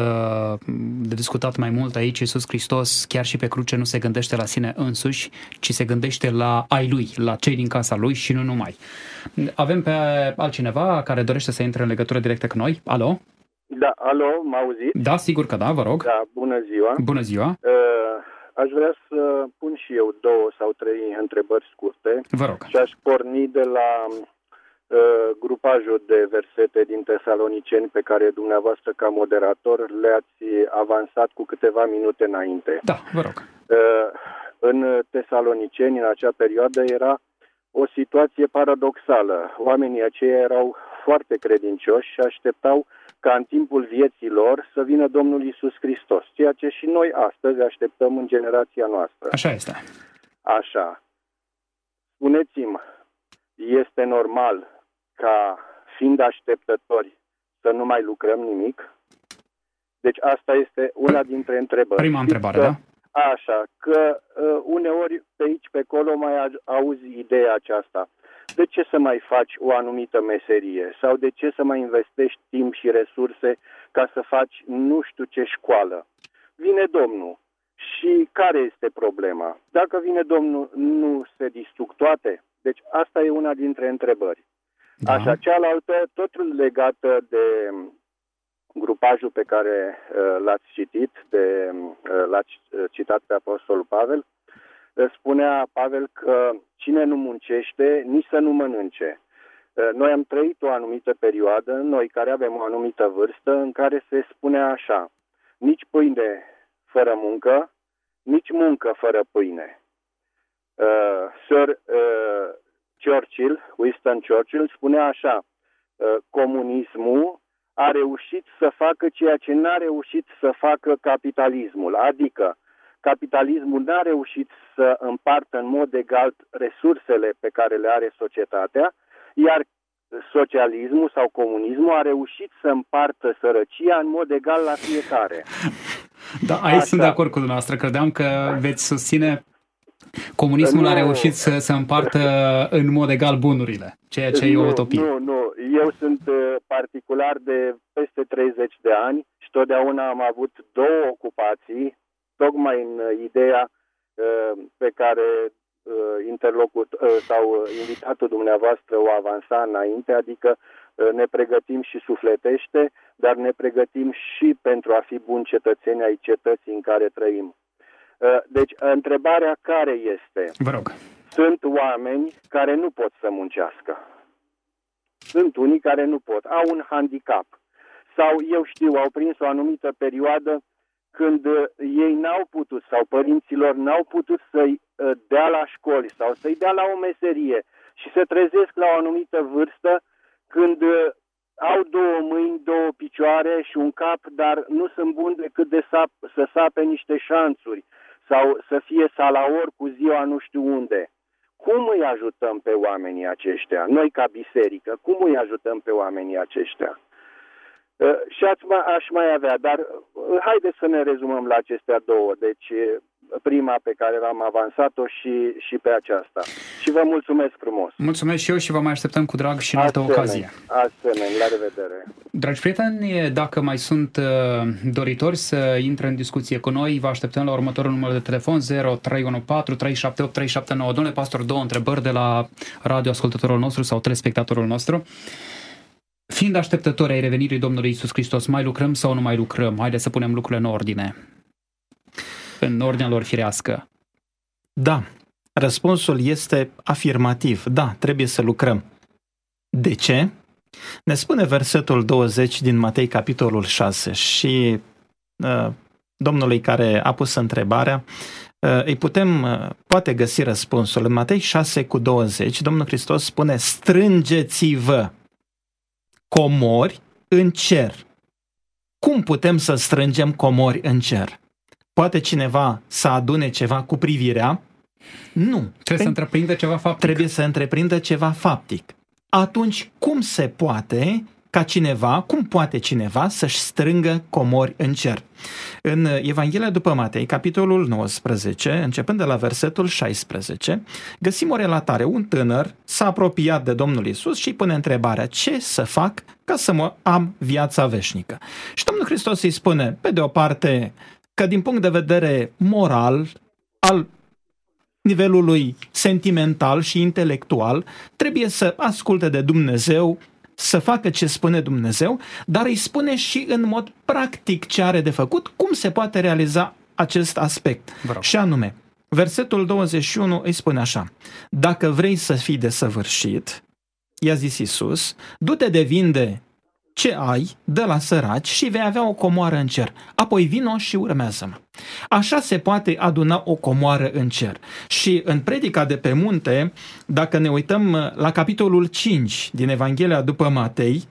de discutat mai mult aici. Iisus Hristos, chiar și pe cruce, nu se gândește la sine însuși, ci se gândește la ai lui, la cei din casa lui și nu numai. Avem pe altcineva care dorește să intre în legătură directă cu noi. Alo? Da, alo, mă auziți? Da, sigur că da, vă rog. Da, bună ziua. Bună ziua. Aș vrea să pun și eu 2 sau 3 întrebări scurte. Vă rog. Și aș porni de la grupajul de versete din Tesaloniceni pe care dumneavoastră ca moderator le-ați avansat cu câteva minute înainte. Da, vă rog. În Tesaloniceni, în acea perioadă, era o situație paradoxală. Oamenii aceia erau foarte credincioși și așteptau ca în timpul vieții lor să vină Domnul Iisus Hristos, ceea ce și noi astăzi așteptăm în generația noastră. Așa este. Așa. Spuneți-mi, este normal ca, fiind așteptători, să nu mai lucrăm nimic? Deci asta este una dintre întrebări. Prima întrebare, da? Așa, că uneori pe aici, pe acolo mai auzi ideea aceasta. De ce să mai faci o anumită meserie? Sau de ce să mai investești timp și resurse ca să faci nu știu ce școală? Vine Domnul. Și care este problema? Dacă vine Domnul, nu se distrug toate? Deci asta e una dintre întrebări. Da. Așa, cealaltă, tot legată de grupajul pe care l-ați citit, l-ați citat pe Apostolul Pavel, spunea Pavel că cine nu muncește, nici să nu mănânce. Noi am trăit o anumită perioadă, noi care avem o anumită vârstă, în care se spunea așa: nici pâine fără muncă, nici muncă fără pâine. Sir Winston Churchill spunea așa: comunismul a reușit să facă ceea ce n-a reușit să facă capitalismul, adică capitalismul n-a reușit să împartă în mod egal resursele pe care le are societatea, iar socialismul sau comunismul a reușit să împartă sărăcia în mod egal la fiecare. Da, aici sunt de acord cu dumneavoastră. Credeam că veți susține comunismul a reușit să împartă în mod egal bunurile, ceea ce e o utopie. Nu. Eu sunt particular de peste 30 de ani și totdeauna am avut 2 ocupații, tocmai în ideea pe care sau invitatul dumneavoastră o avansa înainte, adică ne pregătim și sufletește, dar ne pregătim și pentru a fi buni cetățeni ai cetății în care trăim. Deci, întrebarea care este? Vă rog. Sunt oameni care nu pot să muncească. Sunt unii care nu pot, au un handicap. Sau, eu știu, au prins o anumită perioadă când ei n-au putut, sau părinților n-au putut să-i dea la școli sau să-i dea la o meserie și se trezesc la o anumită vârstă când au două mâini, două picioare și un cap, dar nu sunt buni decât să sape niște șanțuri sau să fie salaor cu ziua nu știu unde. Cum îi ajutăm pe oamenii aceștia? Noi ca biserică, cum îi ajutăm pe oamenii aceștia? Și aș mai avea, dar haideți să ne rezumăm la acestea două. Deci prima pe care am avansat-o și pe aceasta. Și vă mulțumesc frumos. Mulțumesc și eu și vă mai așteptăm cu drag și în altă ocazie. Asemenea, la revedere. Dragi prieteni, dacă mai sunt doritori să intre în discuție cu noi, vă așteptăm la următorul număr de telefon 0314 378 379. Domnule pastor, două întrebări de la radioascultătorul nostru sau telespectatorul nostru. Fiind așteptători ai revenirii Domnului Iisus Hristos, mai lucrăm sau nu mai lucrăm? Haideți să punem lucrurile în ordine. În ordinea lor firească. Da. Răspunsul este afirmativ. Da, trebuie să lucrăm. De ce? Ne spune versetul 20 din Matei, capitolul 6 și Domnului care a pus întrebarea, poate găsi răspunsul. În Matei 6:20, Domnul Hristos spune: strângeți-vă comori în cer. Cum putem să strângem comori în cer? Poate cineva să adune ceva cu privirea? Nu. Trebuie să întreprindă ceva faptic. Trebuie să întreprindă ceva faptic. Atunci, cum poate cineva să-și strângă comori în cer? În Evanghelia după Matei, capitolul 19, începând de la versetul 16, găsim o relatare. Un tânăr s-a apropiat de Domnul Iisus și îi pune întrebarea: ce să fac ca să am viața veșnică? Și Domnul Hristos îi spune, pe de o parte, că din punct de vedere moral, al nivelului sentimental și intelectual, trebuie să asculte de Dumnezeu, să facă ce spune Dumnezeu, dar îi spune și în mod practic ce are de făcut, cum se poate realiza acest aspect. Și anume, versetul 21 îi spune așa: dacă vrei să fii desăvârșit, i-a zis Iisus, du-te de vinde ce ai, dă la săraci și vei avea o comoară în cer. Apoi vino și urmează-mă. Așa se poate aduna o comoară în cer. Și în Predica de pe munte, dacă ne uităm la capitolul 5 din Evanghelia după Matei,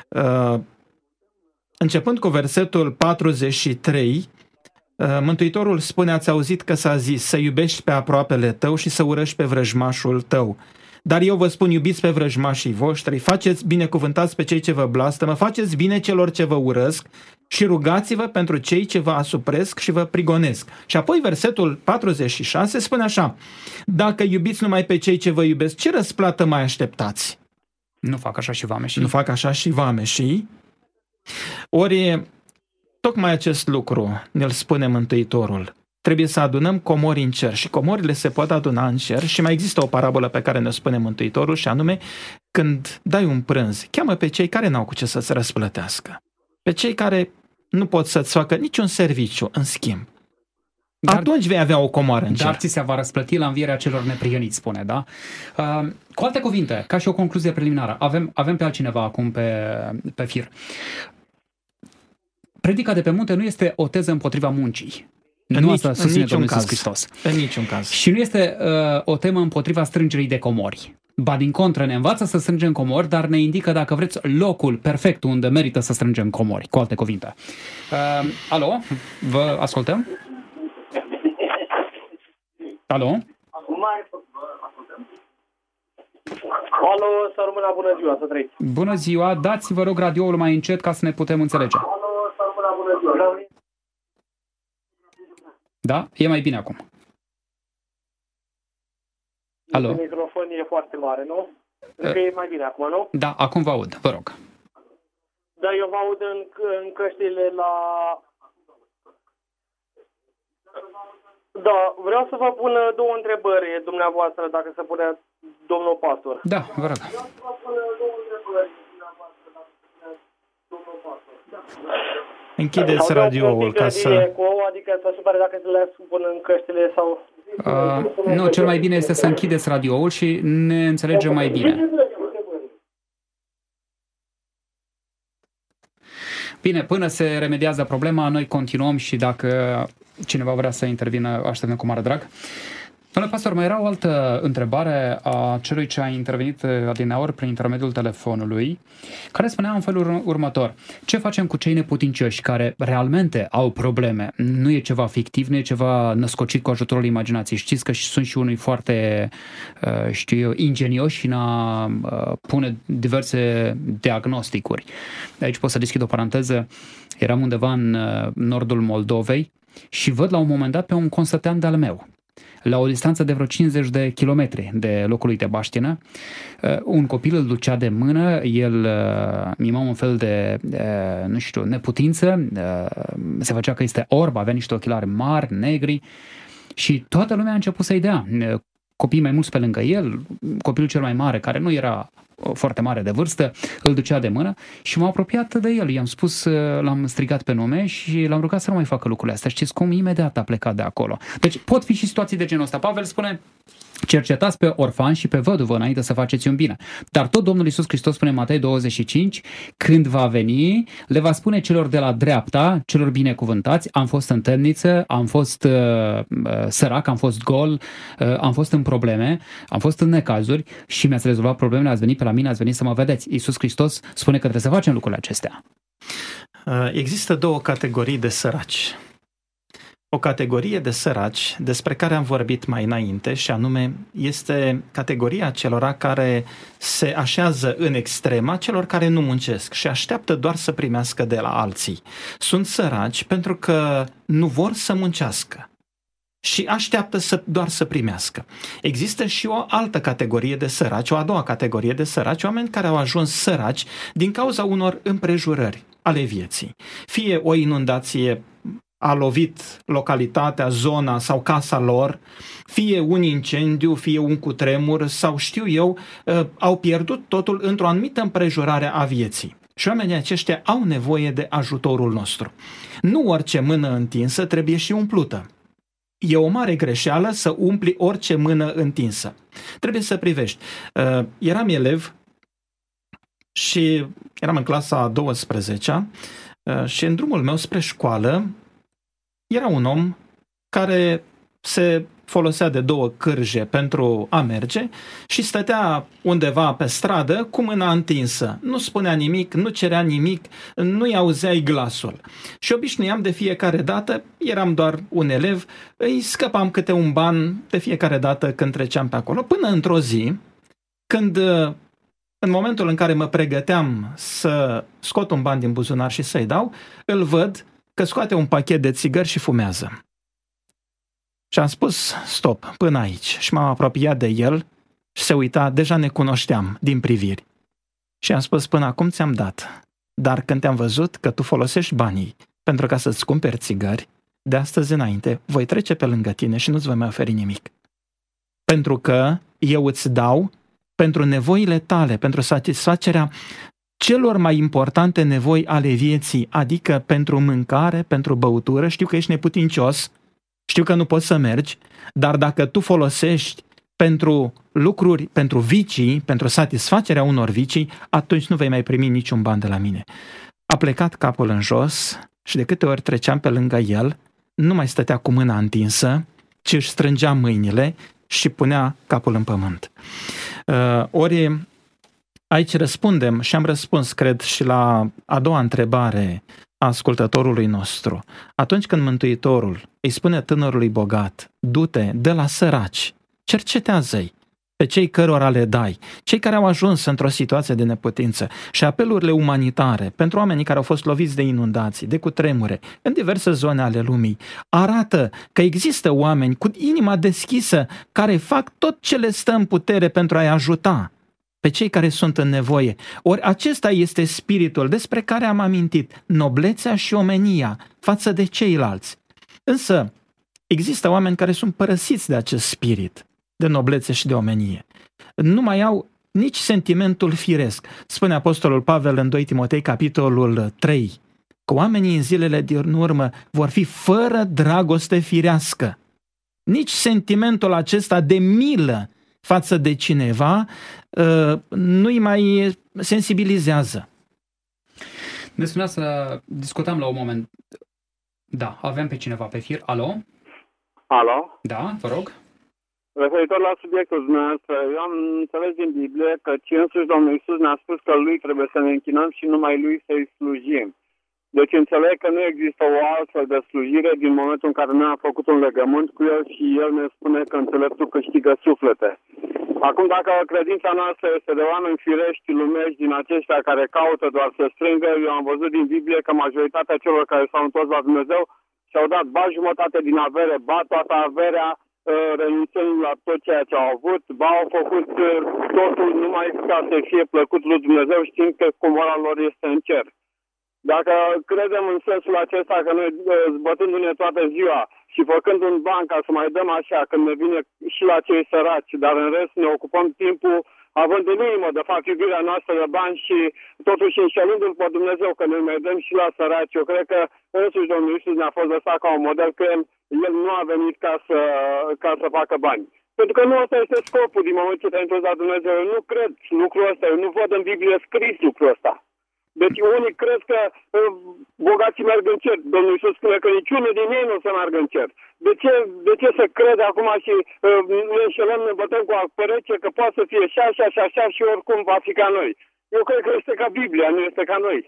începând cu versetul 43, Mântuitorul spune: ați auzit că s-a zis să iubești pe aproapele tău și să urăști pe vrăjmașul tău. Dar eu vă spun, iubiți pe vrăjmașii voștri, faceți binecuvântați pe cei ce vă blastămă, faceți bine celor ce vă urăsc și rugați-vă pentru cei ce vă asupresc și vă prigonesc. Și apoi versetul 46 spune așa: dacă iubiți numai pe cei ce vă iubesc, ce răsplată mai așteptați? Nu fac așa și vameșii? Nu fac așa și vameșii? Ori tocmai acest lucru ne-l spune Mântuitorul. Trebuie să adunăm comori în cer și comorile se pot aduna în cer și mai există o parabolă pe care ne-o spune Mântuitorul și anume: când dai un prânz, cheamă pe cei care n-au cu ce să-ți răsplătească, pe cei care nu pot să-ți facă niciun serviciu în schimb. Atunci vei avea o comoară în cer. Dar ți se va răsplăti la învierea celor neprihăniți, spune, da? Cu alte cuvinte, ca și o concluzie preliminară, avem pe altcineva acum pe fir. Predica de pe munte nu este o teză împotriva muncii. Nu asta susține Domnul Iisus Hristos. În niciun caz. Și nu este o temă împotriva strângerii de comori. Ba din contră, ne învață să strângem comori, dar ne indică, dacă vreți, locul perfect unde merită să strângem comori, cu alte cuvinte. Alo? Vă ascultăm? Alo? Alo, să rămână, bună ziua, să trăiți. Bună ziua, dați, vă rog, radioul mai încet ca să ne putem înțelege. Alo, să rămână, bună ziua. Da? E mai bine acum. Alo? Microfon e foarte mare, nu? Că e mai bine acum, nu? Da, acum vă aud, vă rog. Da, eu vă aud în căștile la... Da, vreau să vă pun două întrebări dumneavoastră, dacă se pune domnul pastor. Da, vă rog. Vreau să vă pun două întrebări dumneavoastră, dacă se pune domnul pastor. Da. Închideți radioul ca să... Adică să supere dacă le pun în căștile sau... Nu, cel mai bine este să închideți radioul și ne înțelegem mai bine. Bine, până se remediază problema, noi continuăm și dacă cineva vrea să intervină, așteptăm cu mare drag. Domnule pastor, mai era o altă întrebare a celui ce a intervenit adineaori prin intermediul telefonului, care spunea în felul următor. Ce facem cu cei neputincioși care realmente au probleme? Nu e ceva fictiv, nu e ceva născocit cu ajutorul imaginației. Știți că sunt și unii foarte, ingenioși în a pune diverse diagnosticuri. Aici pot să deschid o paranteză. Eram undeva în nordul Moldovei și văd la un moment dat pe un consătean de-al meu, la o distanță de vreo 50 de kilometri de locul lui de baștină. Un copil îl ducea de mână, el mima un fel de, neputință, se făcea că este orb, avea niște ochelari mari, negri și toată lumea a început să-i dea. Copiii mai mulți pe lângă el, copilul cel mai mare, care nu era foarte mare de vârstă, îl ducea de mână și m-am apropiat de el. I-am spus, l-am strigat pe nume și l-am rugat să nu mai facă lucrurile astea. Știți cum? Imediat a plecat de acolo. Deci pot fi și situații de genul ăsta. Pavel spune, cercetați pe orfan și pe văduvă înainte să faceți un bine. Dar tot Domnul Iisus Hristos spune în Matei 25, când va veni, le va spune celor de la dreapta, celor binecuvântați, am fost în temniță, am fost sărac, am fost gol, am fost în probleme, am fost în necazuri și mi-ați rezolvat problemele, ați venit pe la mine, ați venit să mă vedeți. Iisus Hristos spune că trebuie să facem lucrurile acestea. Există două categorii de săraci. O categorie de săraci despre care am vorbit mai înainte și anume este categoria celora care se așează în extrema celor care nu muncesc și așteaptă doar să primească de la alții. Sunt săraci pentru că nu vor să muncească și așteaptă doar să primească. Există și o altă categorie de săraci, o a doua categorie de săraci, oameni care au ajuns săraci din cauza unor împrejurări ale vieții. Fie o inundație a lovit localitatea, zona sau casa lor, fie un incendiu, fie un cutremur sau știu eu, au pierdut totul într-o anumită împrejurare a vieții. Și oamenii aceștia au nevoie de ajutorul nostru. Nu orice mână întinsă trebuie și umplută. E o mare greșeală să umpli orice mână întinsă. Trebuie să privești. Eram elev și eram în clasa a 12-a și în drumul meu spre școală era un om care se folosea de două cârje pentru a merge și stătea undeva pe stradă cu mâna întinsă. Nu spunea nimic, nu cerea nimic, nu-i auzeai glasul. Și obișnuiam de fiecare dată, eram doar un elev, îi scăpam câte un ban de fiecare dată când treceam pe acolo. Până într-o zi, când în momentul în care mă pregăteam să scot un ban din buzunar și să-i dau, îl văd că scoate un pachet de țigări și fumează. Și am spus, stop, până aici. Și m-am apropiat de el și se uita, deja ne cunoșteam din priviri. Și am spus, până acum ți-am dat. Dar când te-am văzut că tu folosești banii pentru ca să-ți cumperi țigări, de astăzi înainte voi trece pe lângă tine și nu-ți voi mai oferi nimic. Pentru că eu îți dau pentru nevoile tale, pentru satisfacerea celor mai importante nevoi ale vieții, adică pentru mâncare, pentru băutură. Știu că ești neputincios, știu că nu poți să mergi, dar dacă tu folosești pentru lucruri, pentru vicii, pentru satisfacerea unor vicii, atunci nu vei mai primi niciun ban de la mine. A plecat capul în jos și de câte ori treceam pe lângă el, nu mai stătea cu mâna întinsă, ci își strângea mâinile și punea capul în pământ. Ori aici răspundem și am răspuns, cred, și la a doua întrebare a ascultătorului nostru. Atunci când Mântuitorul îi spune tânărului bogat, du-te de la săraci, cercetează-i pe cei cărora le dai, cei care au ajuns într-o situație de neputință și apelurile umanitare pentru oamenii care au fost loviți de inundații, de cutremure, în diverse zone ale lumii, arată că există oameni cu inima deschisă care fac tot ce le stă în putere pentru a-i ajuta pe cei care sunt în nevoie. Ori acesta este spiritul despre care am amintit, noblețea și omenia față de ceilalți. Însă există oameni care sunt părăsiți de acest spirit de noblețe și de omenie. Nu mai au nici sentimentul firesc. Spune Apostolul Pavel în 2 Timotei, capitolul 3, că oamenii în zilele din urmă vor fi fără dragoste firească. Nici sentimentul acesta de milă față de cineva nu-i mai sensibilizează. Ne spunea să discutăm la un moment. Da, avem pe cineva pe fir. Alo? Alo? Da, vă rog. referitor la subiectul dumneavoastră, eu am înțeles din Biblie că însuși Domnul Iisus ne-a spus că Lui trebuie să ne închinăm și numai Lui să-i slujim. Deci înțeleg că nu există o altfel de slujire din momentul în care noi am făcut un legământ cu El și El ne spune că înțeleptul câștigă suflete. Acum, dacă credința noastră este de oameni firești, lumești, din aceștia care caută doar să strângă, eu am văzut din Biblie că majoritatea celor care s-au întors la Dumnezeu și-au dat ba jumătate din avere, ba toată averea, renunțând la tot ceea ce au avut, ba au făcut totul numai ca să fie plăcut lui Dumnezeu, știind că comora lor este în cer. Dacă credem în sensul acesta că noi zbătându-ne toată ziua și făcând un ban ca să mai dăm așa când ne vine și la cei săraci, dar în rest ne ocupăm timpul având în inimă, de fapt, iubirea noastră de bani și totuși înșelându-L pe Dumnezeu că noi mai dăm și la săraci, eu cred că însuși Domnul Iisus ne-a fost lăsat ca un model că El nu a venit ca să facă bani. Pentru că nu ăsta este scopul din momentul ce te-ai întors la Dumnezeu. Eu nu cred lucrul ăsta, eu nu văd în Biblie scris lucrul ăsta. Deci unii cred că bogații merg în cer. Domnul Iisus spune că niciunul din ei nu o să meargă în cer. De ce să crede acum și ne înșelăm, ne bătăm cu apă rece că poate să fie și așa și așa și oricum va fi ca noi? Eu cred că este ca Biblia, nu este ca noi.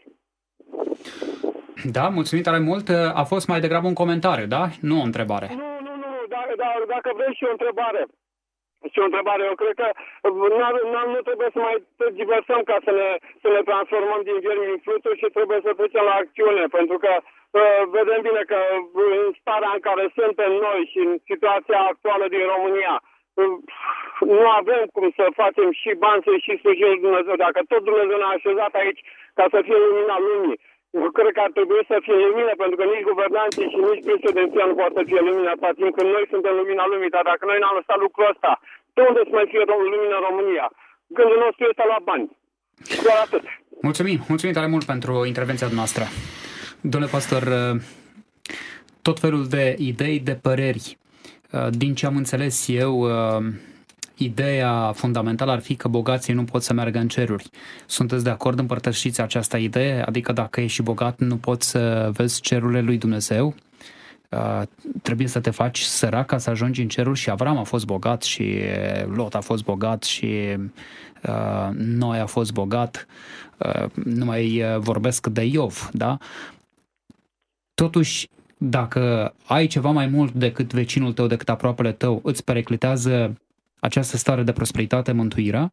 Da, mulțumim tare mult. A fost mai degrabă un comentariu, da? Nu o întrebare. Nu. Dacă vrei și o întrebare. Eu cred că nu trebuie să mai diversăm ca să ne transformăm din viermi în fluturi și trebuie să trecem la acțiune, pentru că vedem bine că în starea în care suntem noi și în situația actuală din România, nu avem cum să facem și bani să și slujim Dumnezeu. Dacă tot Dumnezeu ne-a așezat aici ca să fie lumina lumii, eu cred că ar trebui să fie lumină, pentru că nici guvernanții și nici președinția nu poate să fie lumină atâta timp când noi suntem lumina lumii. Dar dacă noi n-am lăsat lucrul ăsta, de unde să mai fie lumină în România? Gândul nostru este la bani. Doar atât. Mulțumim tare mult pentru intervenția noastră. Domnule pastor, tot felul de idei, de păreri. Din ce am înțeles eu, ideea fundamentală ar fi că bogații nu pot să meargă în ceruri. Sunteți de acord, împărtășiți această idee? Adică dacă ești bogat, nu poți să vezi cerurile lui Dumnezeu? Trebuie să te faci sărac ca să ajungi în ceruri? Și Avram a fost bogat și Lot a fost bogat și Noe a fost bogat. Nu mai vorbesc de Iov, da? Totuși, dacă ai ceva mai mult decât vecinul tău, decât aproapele tău, îți periclitează această stare de prosperitate, mântuirea?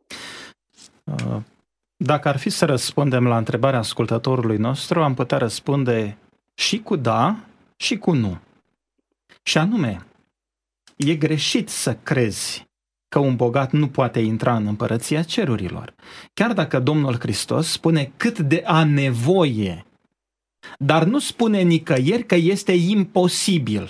Dacă ar fi să răspundem la întrebarea ascultătorului nostru, am putea răspunde și cu da și cu nu. Și anume, e greșit să crezi că un bogat nu poate intra în împărăția cerurilor. Chiar dacă Domnul Hristos spune cât de a nevoie, dar nu spune nicăieri că este imposibil.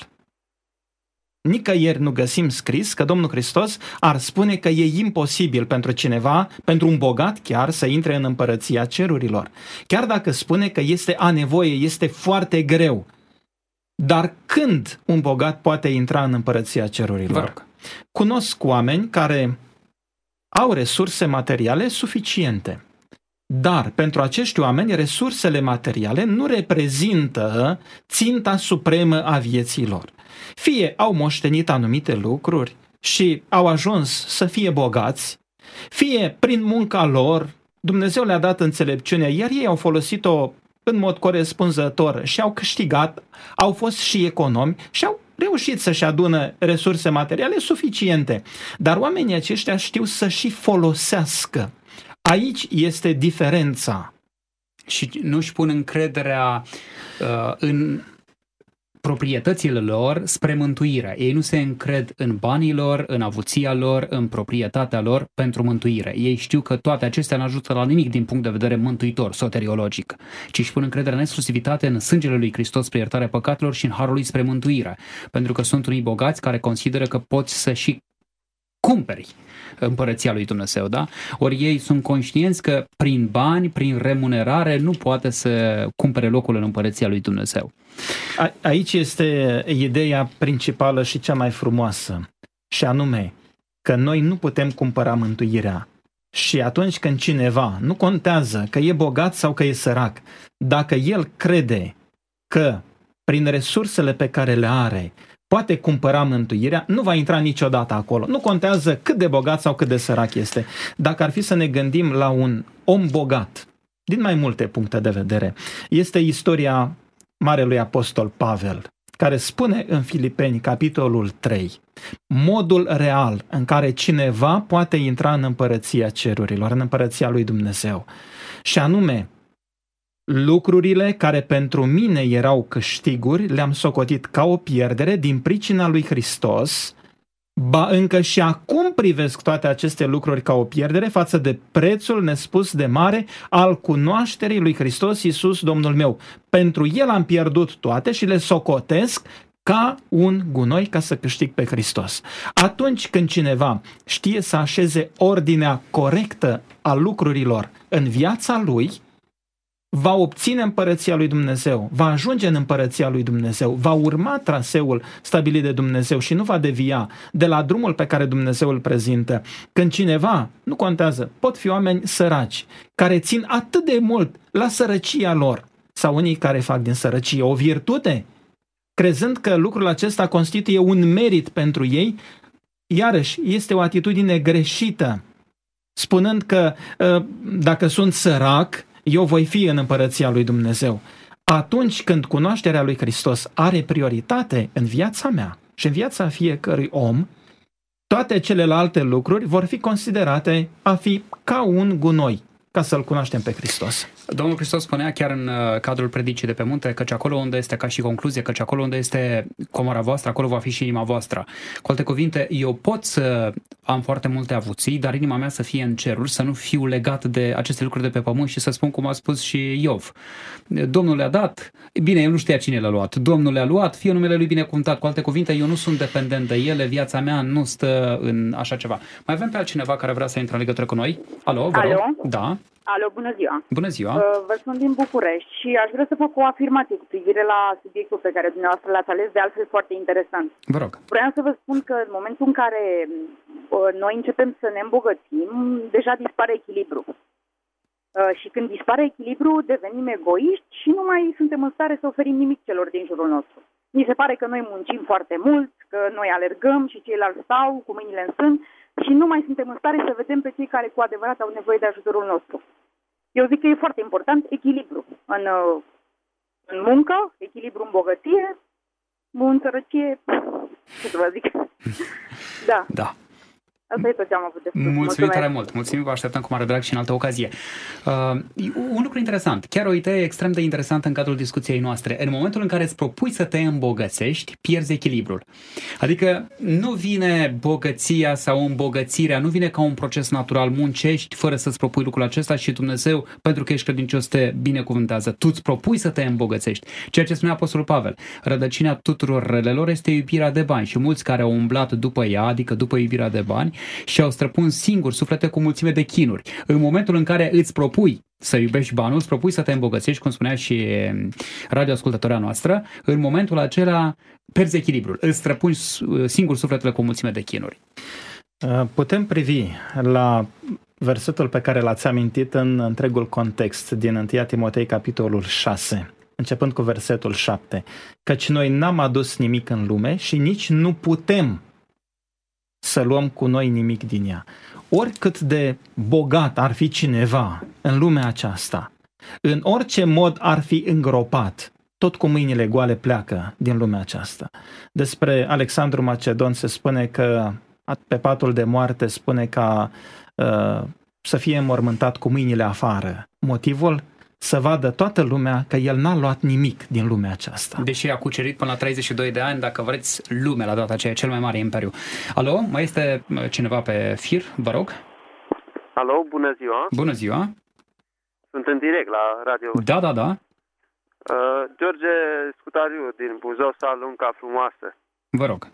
Nicăieri nu găsim scris că Domnul Hristos ar spune că e imposibil pentru cineva, pentru un bogat chiar, să intre în împărăția cerurilor. Chiar dacă spune că este a nevoie, este foarte greu. Dar când un bogat poate intra în împărăția cerurilor? Cunosc oameni care au resurse materiale suficiente. Dar pentru acești oameni, resursele materiale nu reprezintă ținta supremă a vieții lor. Fie au moștenit anumite lucruri și au ajuns să fie bogați, fie prin munca lor Dumnezeu le-a dat înțelepciune, iar ei au folosit-o în mod corespunzător și au câștigat, au fost și economi și au reușit să-și adună resurse materiale suficiente. Dar oamenii aceștia știu să și folosească. Aici este diferența. Și nu-și pun încrederea în proprietățile lor spre mântuire. Ei nu se încred în banii lor, în avuția lor, în proprietatea lor pentru mântuire. Ei știu că toate acestea nu ajută la nimic din punct de vedere mântuitor, soteriologic, ci își pun încrederea în exclusivitate în sângele lui Hristos spre iertarea păcatelor și în harul lui spre mântuire. Pentru că sunt unii bogați care consideră că poți să și cumperi împărăția lui Dumnezeu, da? Ori ei sunt conștienți că prin bani, prin remunerare, nu poate să cumpere locul în împărăția lui Dumnezeu. Aici este ideea principală și cea mai frumoasă, și anume că noi nu putem cumpăra mântuirea. Și atunci când cineva, nu contează că e bogat sau că e sărac, dacă el crede că prin resursele pe care le are poate cumpăra mântuirea, nu va intra niciodată acolo. Nu contează cât de bogat sau cât de sărac este. Dacă ar fi să ne gândim la un om bogat, din mai multe puncte de vedere, este istoria Marelui Apostol Pavel, care spune în Filipeni, capitolul 3, modul real în care cineva poate intra în împărăția cerurilor, în împărăția lui Dumnezeu. Și anume, lucrurile care pentru mine erau câștiguri, le-am socotit ca o pierdere din pricina lui Hristos, ba încă și acum privesc toate aceste lucruri ca o pierdere față de prețul nespus de mare al cunoașterii lui Hristos Iisus, Domnul meu. Pentru El am pierdut toate și le socotesc ca un gunoi ca să câștig pe Hristos. Atunci când cineva știe să așeze ordinea corectă a lucrurilor în viața lui, va obține împărăția lui Dumnezeu, va ajunge în împărăția lui Dumnezeu, va urma traseul stabilit de Dumnezeu și nu va devia de la drumul pe care Dumnezeu îl prezintă. Când cineva, nu contează, pot fi oameni săraci, care țin atât de mult la sărăcia lor, sau unii care fac din sărăcie o virtute, crezând că lucrul acesta constituie un merit pentru ei, iarăși este o atitudine greșită, spunând că dacă sunt sărac, eu voi fi în împărăția lui Dumnezeu. Atunci când cunoașterea lui Hristos are prioritate în viața mea și în viața fiecărui om, toate celelalte lucruri vor fi considerate a fi ca un gunoi, ca să-L cunoaștem pe Hristos. Domnul Hristos spunea chiar în cadrul predicii de pe munte, căci acolo unde este, ca și concluzie, căci acolo unde este comora voastră, acolo va fi și inima voastră. Cu alte cuvinte, eu pot să am foarte multe avuții, dar inima mea să fie în ceruri, să nu fiu legat de aceste lucruri de pe pământ și să spun cum a spus și Iov. Domnul le-a dat, bine, el nu știa cine le-a luat, Domnul le-a luat, fie numele lui binecuvântat. Cu alte cuvinte, eu nu sunt dependent de ele, viața mea nu stă în așa ceva. Mai avem pe altcineva care vrea să intre în legătură cu noi? Alo, vă rog. Da. Alo, bună ziua! Bună ziua! Vă sunt din București și aș vrea să fac o afirmație cu privire la subiectul pe care dumneavoastră l-ați ales, de altfel foarte interesant. Vă rog. Vreau să vă spun că în momentul în care noi începem să ne îmbogățim, deja dispare echilibru. Și când dispare echilibru, devenim egoiști și nu mai suntem în stare să oferim nimic celor din jurul nostru. Mi se pare că noi muncim foarte mult, că noi alergăm și ceilalți stau cu mâinile în sân și nu mai suntem în stare să vedem pe cei care cu adevărat au nevoie de ajutorul nostru. Eu zic că e foarte important echilibru în muncă, echilibru în bogăție, în sărăcie, ce să vă zic. Da. Asta e tot ce am avut de spus. Mulțumim tare mult. Mulțumim, vă așteptăm cu mare drag și în altă ocazie. Un lucru interesant, chiar o idee extrem de interesantă în cadrul discuției noastre. În momentul în care îți propui să te îmbogățești, pierzi echilibrul. Adică nu vine bogăția sau îmbogățirea, nu vine ca un proces natural. Muncești fără să-ți propui lucrul acesta și Dumnezeu, pentru că ești credincios, te binecuvântează. Tu îți propui să te îmbogățești. Ceea ce spunea Apostolul Pavel. Rădăcina tuturor relelor este iubirea de bani și mulți care au umblat după ea, adică după iubirea de bani, și au străpuns singuri suflete cu mulțime de chinuri. În momentul în care îți propui să iubești banul, îți propui să te îmbogățești, cum spunea și radioascultătoarea noastră, în momentul acela pierzi echilibrul, îți străpuni singur sufletele cu mulțime de chinuri. Putem privi la versetul pe care l-ați amintit în întregul context din 1 Timotei, capitolul 6, începând cu versetul 7, căci noi n-am adus nimic în lume și nici nu putem să luăm cu noi nimic din ea. Oricât de bogat ar fi cineva în lumea aceasta, în orice mod ar fi îngropat, tot cu mâinile goale pleacă din lumea aceasta. Despre Alexandru Macedon se spune că pe patul de moarte spune ca să fie înmormântat cu mâinile afară. Motivul? Să vadă toată lumea că el n-a luat nimic din lumea aceasta. Deși a cucerit până la 32 de ani, dacă vreți, lumea la data aceea, cel mai mare imperiu. Alo, mai este cineva pe fir? Vă rog. Alo, bună ziua. Bună ziua. Sunt în direct la radio. Da. George Scutariu din Buzău, Salunca Frumoasă. Vă rog.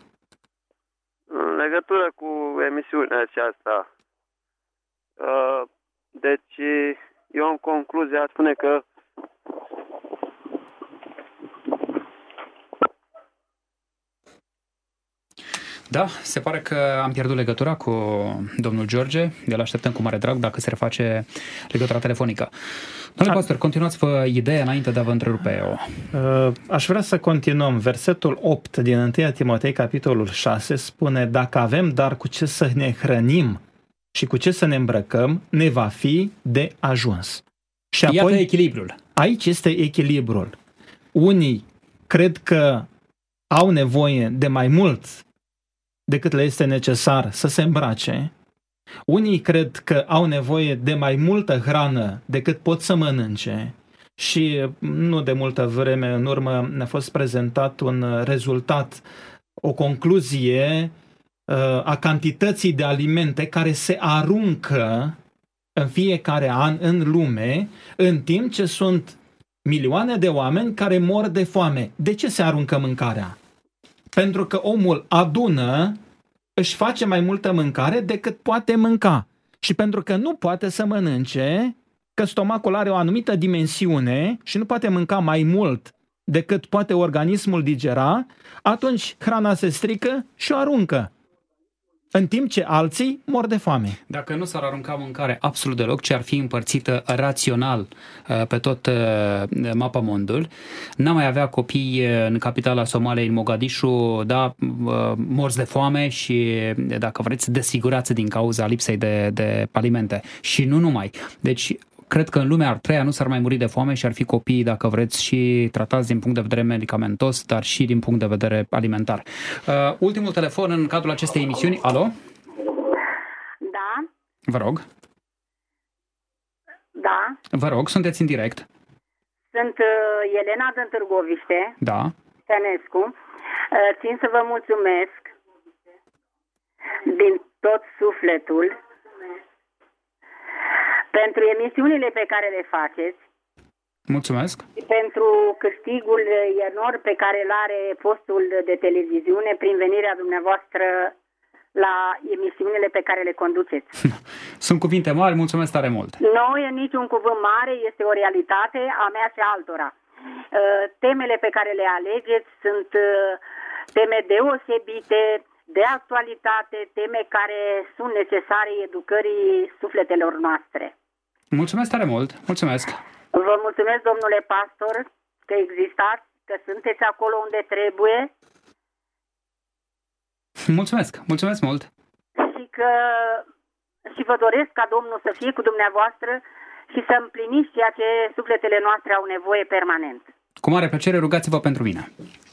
În legătură cu emisiunea aceasta, deci eu în concluzie aș spune că Da, se pare că am pierdut legătura cu domnul George, de-l așteptăm cu mare drag dacă se reface legătura telefonică. Domnule pastor, continuați-vă ideea înainte de a vă întrerupe eu. Aș vrea să continuăm. Versetul 8 din 1 Timotei, capitolul 6, spune: dacă avem dar cu ce să ne hrănim și cu ce să ne îmbrăcăm, ne va fi de ajuns. Și apoi, iată echilibrul. Aici este echilibrul. Unii cred că au nevoie de mai mult decât le este necesar să se îmbrace. Unii cred că au nevoie de mai multă hrană decât pot să mănânce. Și nu de multă vreme în urmă ne-a fost prezentat un rezultat, o concluzie a cantității de alimente care se aruncă în fiecare an în lume, în timp ce sunt milioane de oameni care mor de foame. De ce se aruncă mâncarea? Pentru că omul adună, își face mai multă mâncare decât poate mânca. Și pentru că nu poate să mănânce, că stomacul are o anumită dimensiune și nu poate mânca mai mult decât poate organismul digera, atunci hrana se strică și o aruncă. În timp ce alții mor de foame. Dacă nu s-ar arunca mâncare absolut deloc, ce ar fi împărțită rațional pe tot mapamondul, n-am mai avea copii în capitala Somaliei, în Mogadishu, da, morți de foame și, dacă vreți, desfigurați din cauza lipsei de alimente. Și nu numai. Deci, cred că în lumea a treia nu s-ar mai muri de foame și ar fi copiii, dacă vreți, și tratați din punct de vedere medicamentos, dar și din punct de vedere alimentar. Ultimul telefon în cadrul acestei emisiuni. Alo? Da. Vă rog. Da. Vă rog, sunteți în direct. Sunt Elena din Târgoviște. Da. Tănescu. Țin să vă mulțumesc din tot sufletul pentru emisiunile pe care le faceți. Mulțumesc. Și pentru câștigul enorm pe care îl are postul de televiziune prin venirea dumneavoastră la emisiunile pe care le conduceți. Sunt cuvinte mari, mulțumesc tare mult. Nu e niciun cuvânt mare, este o realitate a mea și altora. Temele pe care le alegeți sunt teme deosebite, de actualitate, teme care sunt necesare educării sufletelor noastre. Mulțumesc tare mult, mulțumesc. Vă mulțumesc, domnule pastor, că existați, că sunteți acolo unde trebuie. Mulțumesc, mulțumesc mult. Și vă doresc ca Domnul să fie cu dumneavoastră și să împliniți ceea ce sufletele noastre au nevoie permanent. Cu mare plăcere, rugați-vă pentru mine.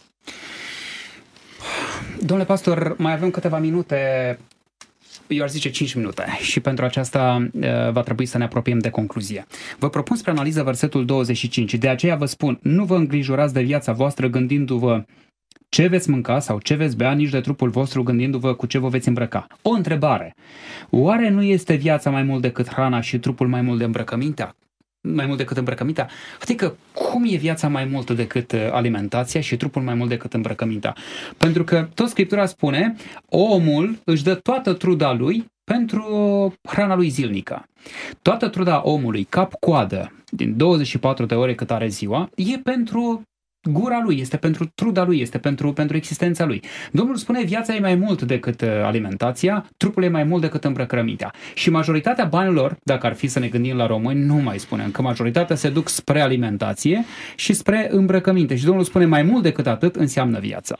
Domnule pastor, mai avem câteva minute, eu aș zice 5 minute, și pentru aceasta va trebui să ne apropiem de concluzie. Vă propun spre analiză versetul 25, de aceea vă spun, nu vă îngrijorați de viața voastră gândindu-vă ce veți mânca sau ce veți bea, nici de trupul vostru gândindu-vă cu ce vă veți îmbrăca. O întrebare, oare nu este viața mai mult decât hrana și trupul mai mult de îmbrăcămintea? Mai mult decât îmbrăcămintea? Adică, cum e viața mai mult decât alimentația și trupul mai mult decât îmbrăcămintea? Pentru că tot Scriptura spune, omul își dă toată truda lui pentru hrana lui zilnică. Toată truda omului, cap-coadă, din 24 de ore cât are ziua, e pentru gura lui, este pentru truda lui, este pentru existența lui. Domnul spune, viața e mai mult decât alimentația, trupul e mai mult decât îmbrăcămintea. Și majoritatea banilor, dacă ar fi să ne gândim la români, nu mai spunem, că majoritatea se duc spre alimentație și spre îmbrăcăminte. Și Domnul spune, mai mult decât atât înseamnă viața.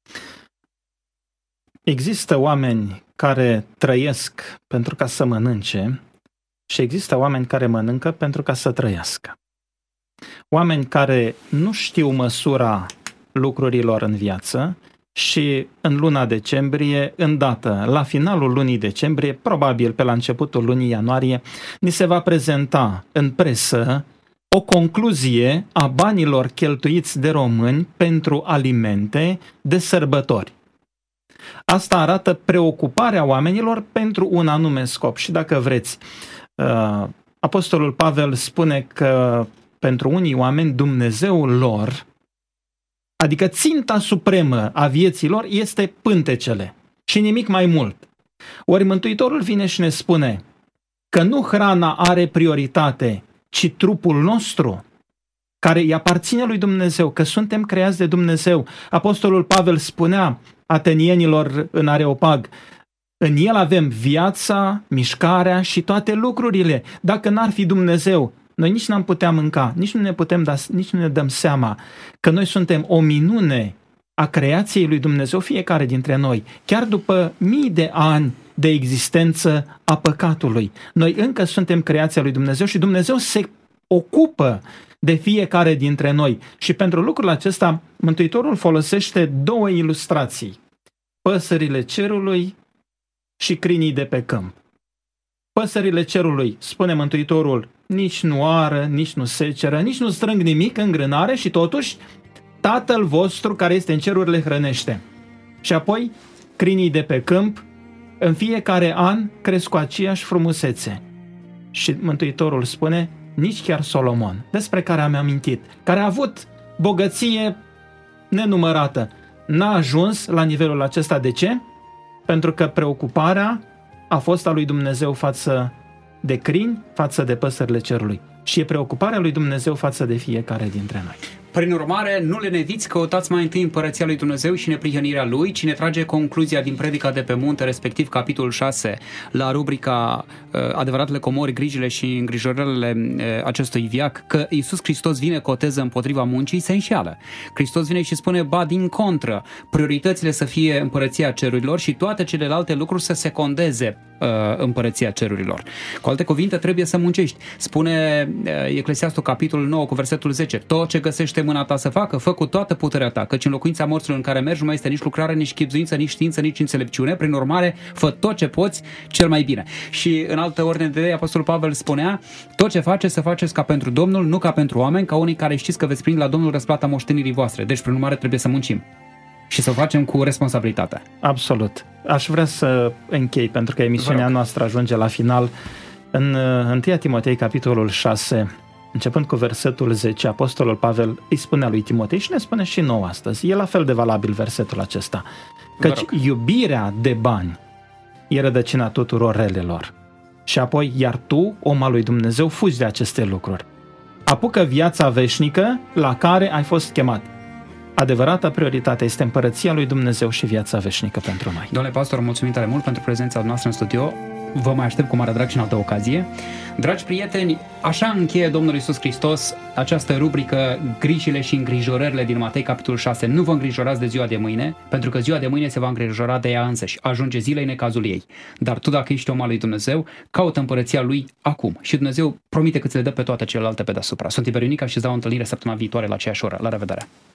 Există oameni care trăiesc pentru ca să mănânce și există oameni care mănâncă pentru ca să trăiască. Oameni care nu știu măsura lucrurilor în viață și în luna decembrie, îndată, la finalul lunii decembrie, probabil pe la începutul lunii ianuarie, ni se va prezenta în presă o concluzie a banilor cheltuiți de români pentru alimente de sărbători. Asta arată preocuparea oamenilor pentru un anume scop. Și dacă vreți, Apostolul Pavel spune că pentru unii oameni Dumnezeul lor, adică ținta supremă a vieții lor, este pântecele și nimic mai mult. Ori Mântuitorul vine și ne spune că nu hrana are prioritate, ci trupul nostru, care îi aparține lui Dumnezeu, că suntem creați de Dumnezeu. Apostolul Pavel spunea, atenienilor în Areopag. În el avem viața, mișcarea și toate lucrurile. Dacă n-ar fi Dumnezeu, noi nici n-am putea mânca, nici nu ne dăm seama că noi suntem o minune a creației lui Dumnezeu, fiecare dintre noi, chiar după mii de ani de existență a păcatului. Noi încă suntem creația lui Dumnezeu și Dumnezeu se ocupă de fiecare dintre noi. Și pentru lucrul acesta, Mântuitorul folosește două ilustrații: păsările cerului și crinii de pe câmp. Păsările cerului, spune Mântuitorul, nici nu ară, nici nu seceră, nici nu strâng nimic în grânare și totuși Tatăl vostru care este în ceruri le hrănește. Și apoi, crinii de pe câmp, în fiecare an cresc cu aceeași frumusețe. Și Mântuitorul spune, nici chiar Solomon, despre care am amintit, care a avut bogăție nenumărată, n-a ajuns la nivelul acesta. De ce? Pentru că preocuparea a fost a lui Dumnezeu față de crini, față de păsările cerului. Și e preocuparea lui Dumnezeu față de fiecare dintre noi. Prin urmare, nu leneviți, căutați mai întâi împărăția lui Dumnezeu și neprihănirea lui. Cine trage concluzia din predica de pe munte, respectiv capitolul 6, la rubrica adevăratele comori, grijile și îngrijorările acestui viac, că Iisus Hristos vine coteză împotriva muncii, se înșeală. Hristos vine și spune, ba din contră, prioritățile să fie împărăția cerurilor și toate celelalte lucruri să secondeze împărăția cerurilor. Cu alte cuvinte, trebuie să muncești. Spune Eclesiastul capitolul 9 cu versetul 10, tot ce găsește mâna ta să facă, fă cu toată puterea ta, căci în locuința morților în care mergi nu mai este nici lucrare, nici chibzuință, nici știință, nici înțelepciune. Prin urmare, fă tot ce poți cel mai bine. Și în altă ordine de idei, Apostolul Pavel spunea, tot ce faceți să faceți ca pentru Domnul, nu ca pentru oameni, ca unii care știți că veți prinde la Domnul răsplata moștenirii voastre. Deci, prin urmare, trebuie să muncim și să o facem cu responsabilitate. Absolut. Aș vrea să închei, pentru că emisiunea noastră ajunge la final. În 1 Timotei, capitolul 6, începând cu versetul 10, Apostolul Pavel îi spunea lui Timotei și ne spune și nouă astăzi. E la fel de valabil versetul acesta. Căci iubirea de bani e rădăcina tuturor relelor. Și apoi, iar tu, om al lui Dumnezeu, fugi de aceste lucruri. Apucă viața veșnică la care ai fost chemat. Adevărata prioritate este împărăția lui Dumnezeu și viața veșnică pentru noi. Domnule pastor, mulțumim tare mult pentru prezența noastră în studio. Vă mai aștept cu mare drag și în altă ocazie. Dragi prieteni, așa încheie Domnul Iisus Hristos această rubrică grijile și îngrijorările din Matei, capitolul 6. Nu vă îngrijorați de ziua de mâine, pentru că ziua de mâine se va îngrijora de ea însăși. Ajunge zilei necazul ei. Dar tu, dacă ești om al lui Dumnezeu, caută împărăția lui acum. Și Dumnezeu promite că ți le dă pe toate celelalte pe deasupra. Sunt Tiberiu Nica și îți dau o întâlnire săptămâna viitoare la aceeași oră. La revedere!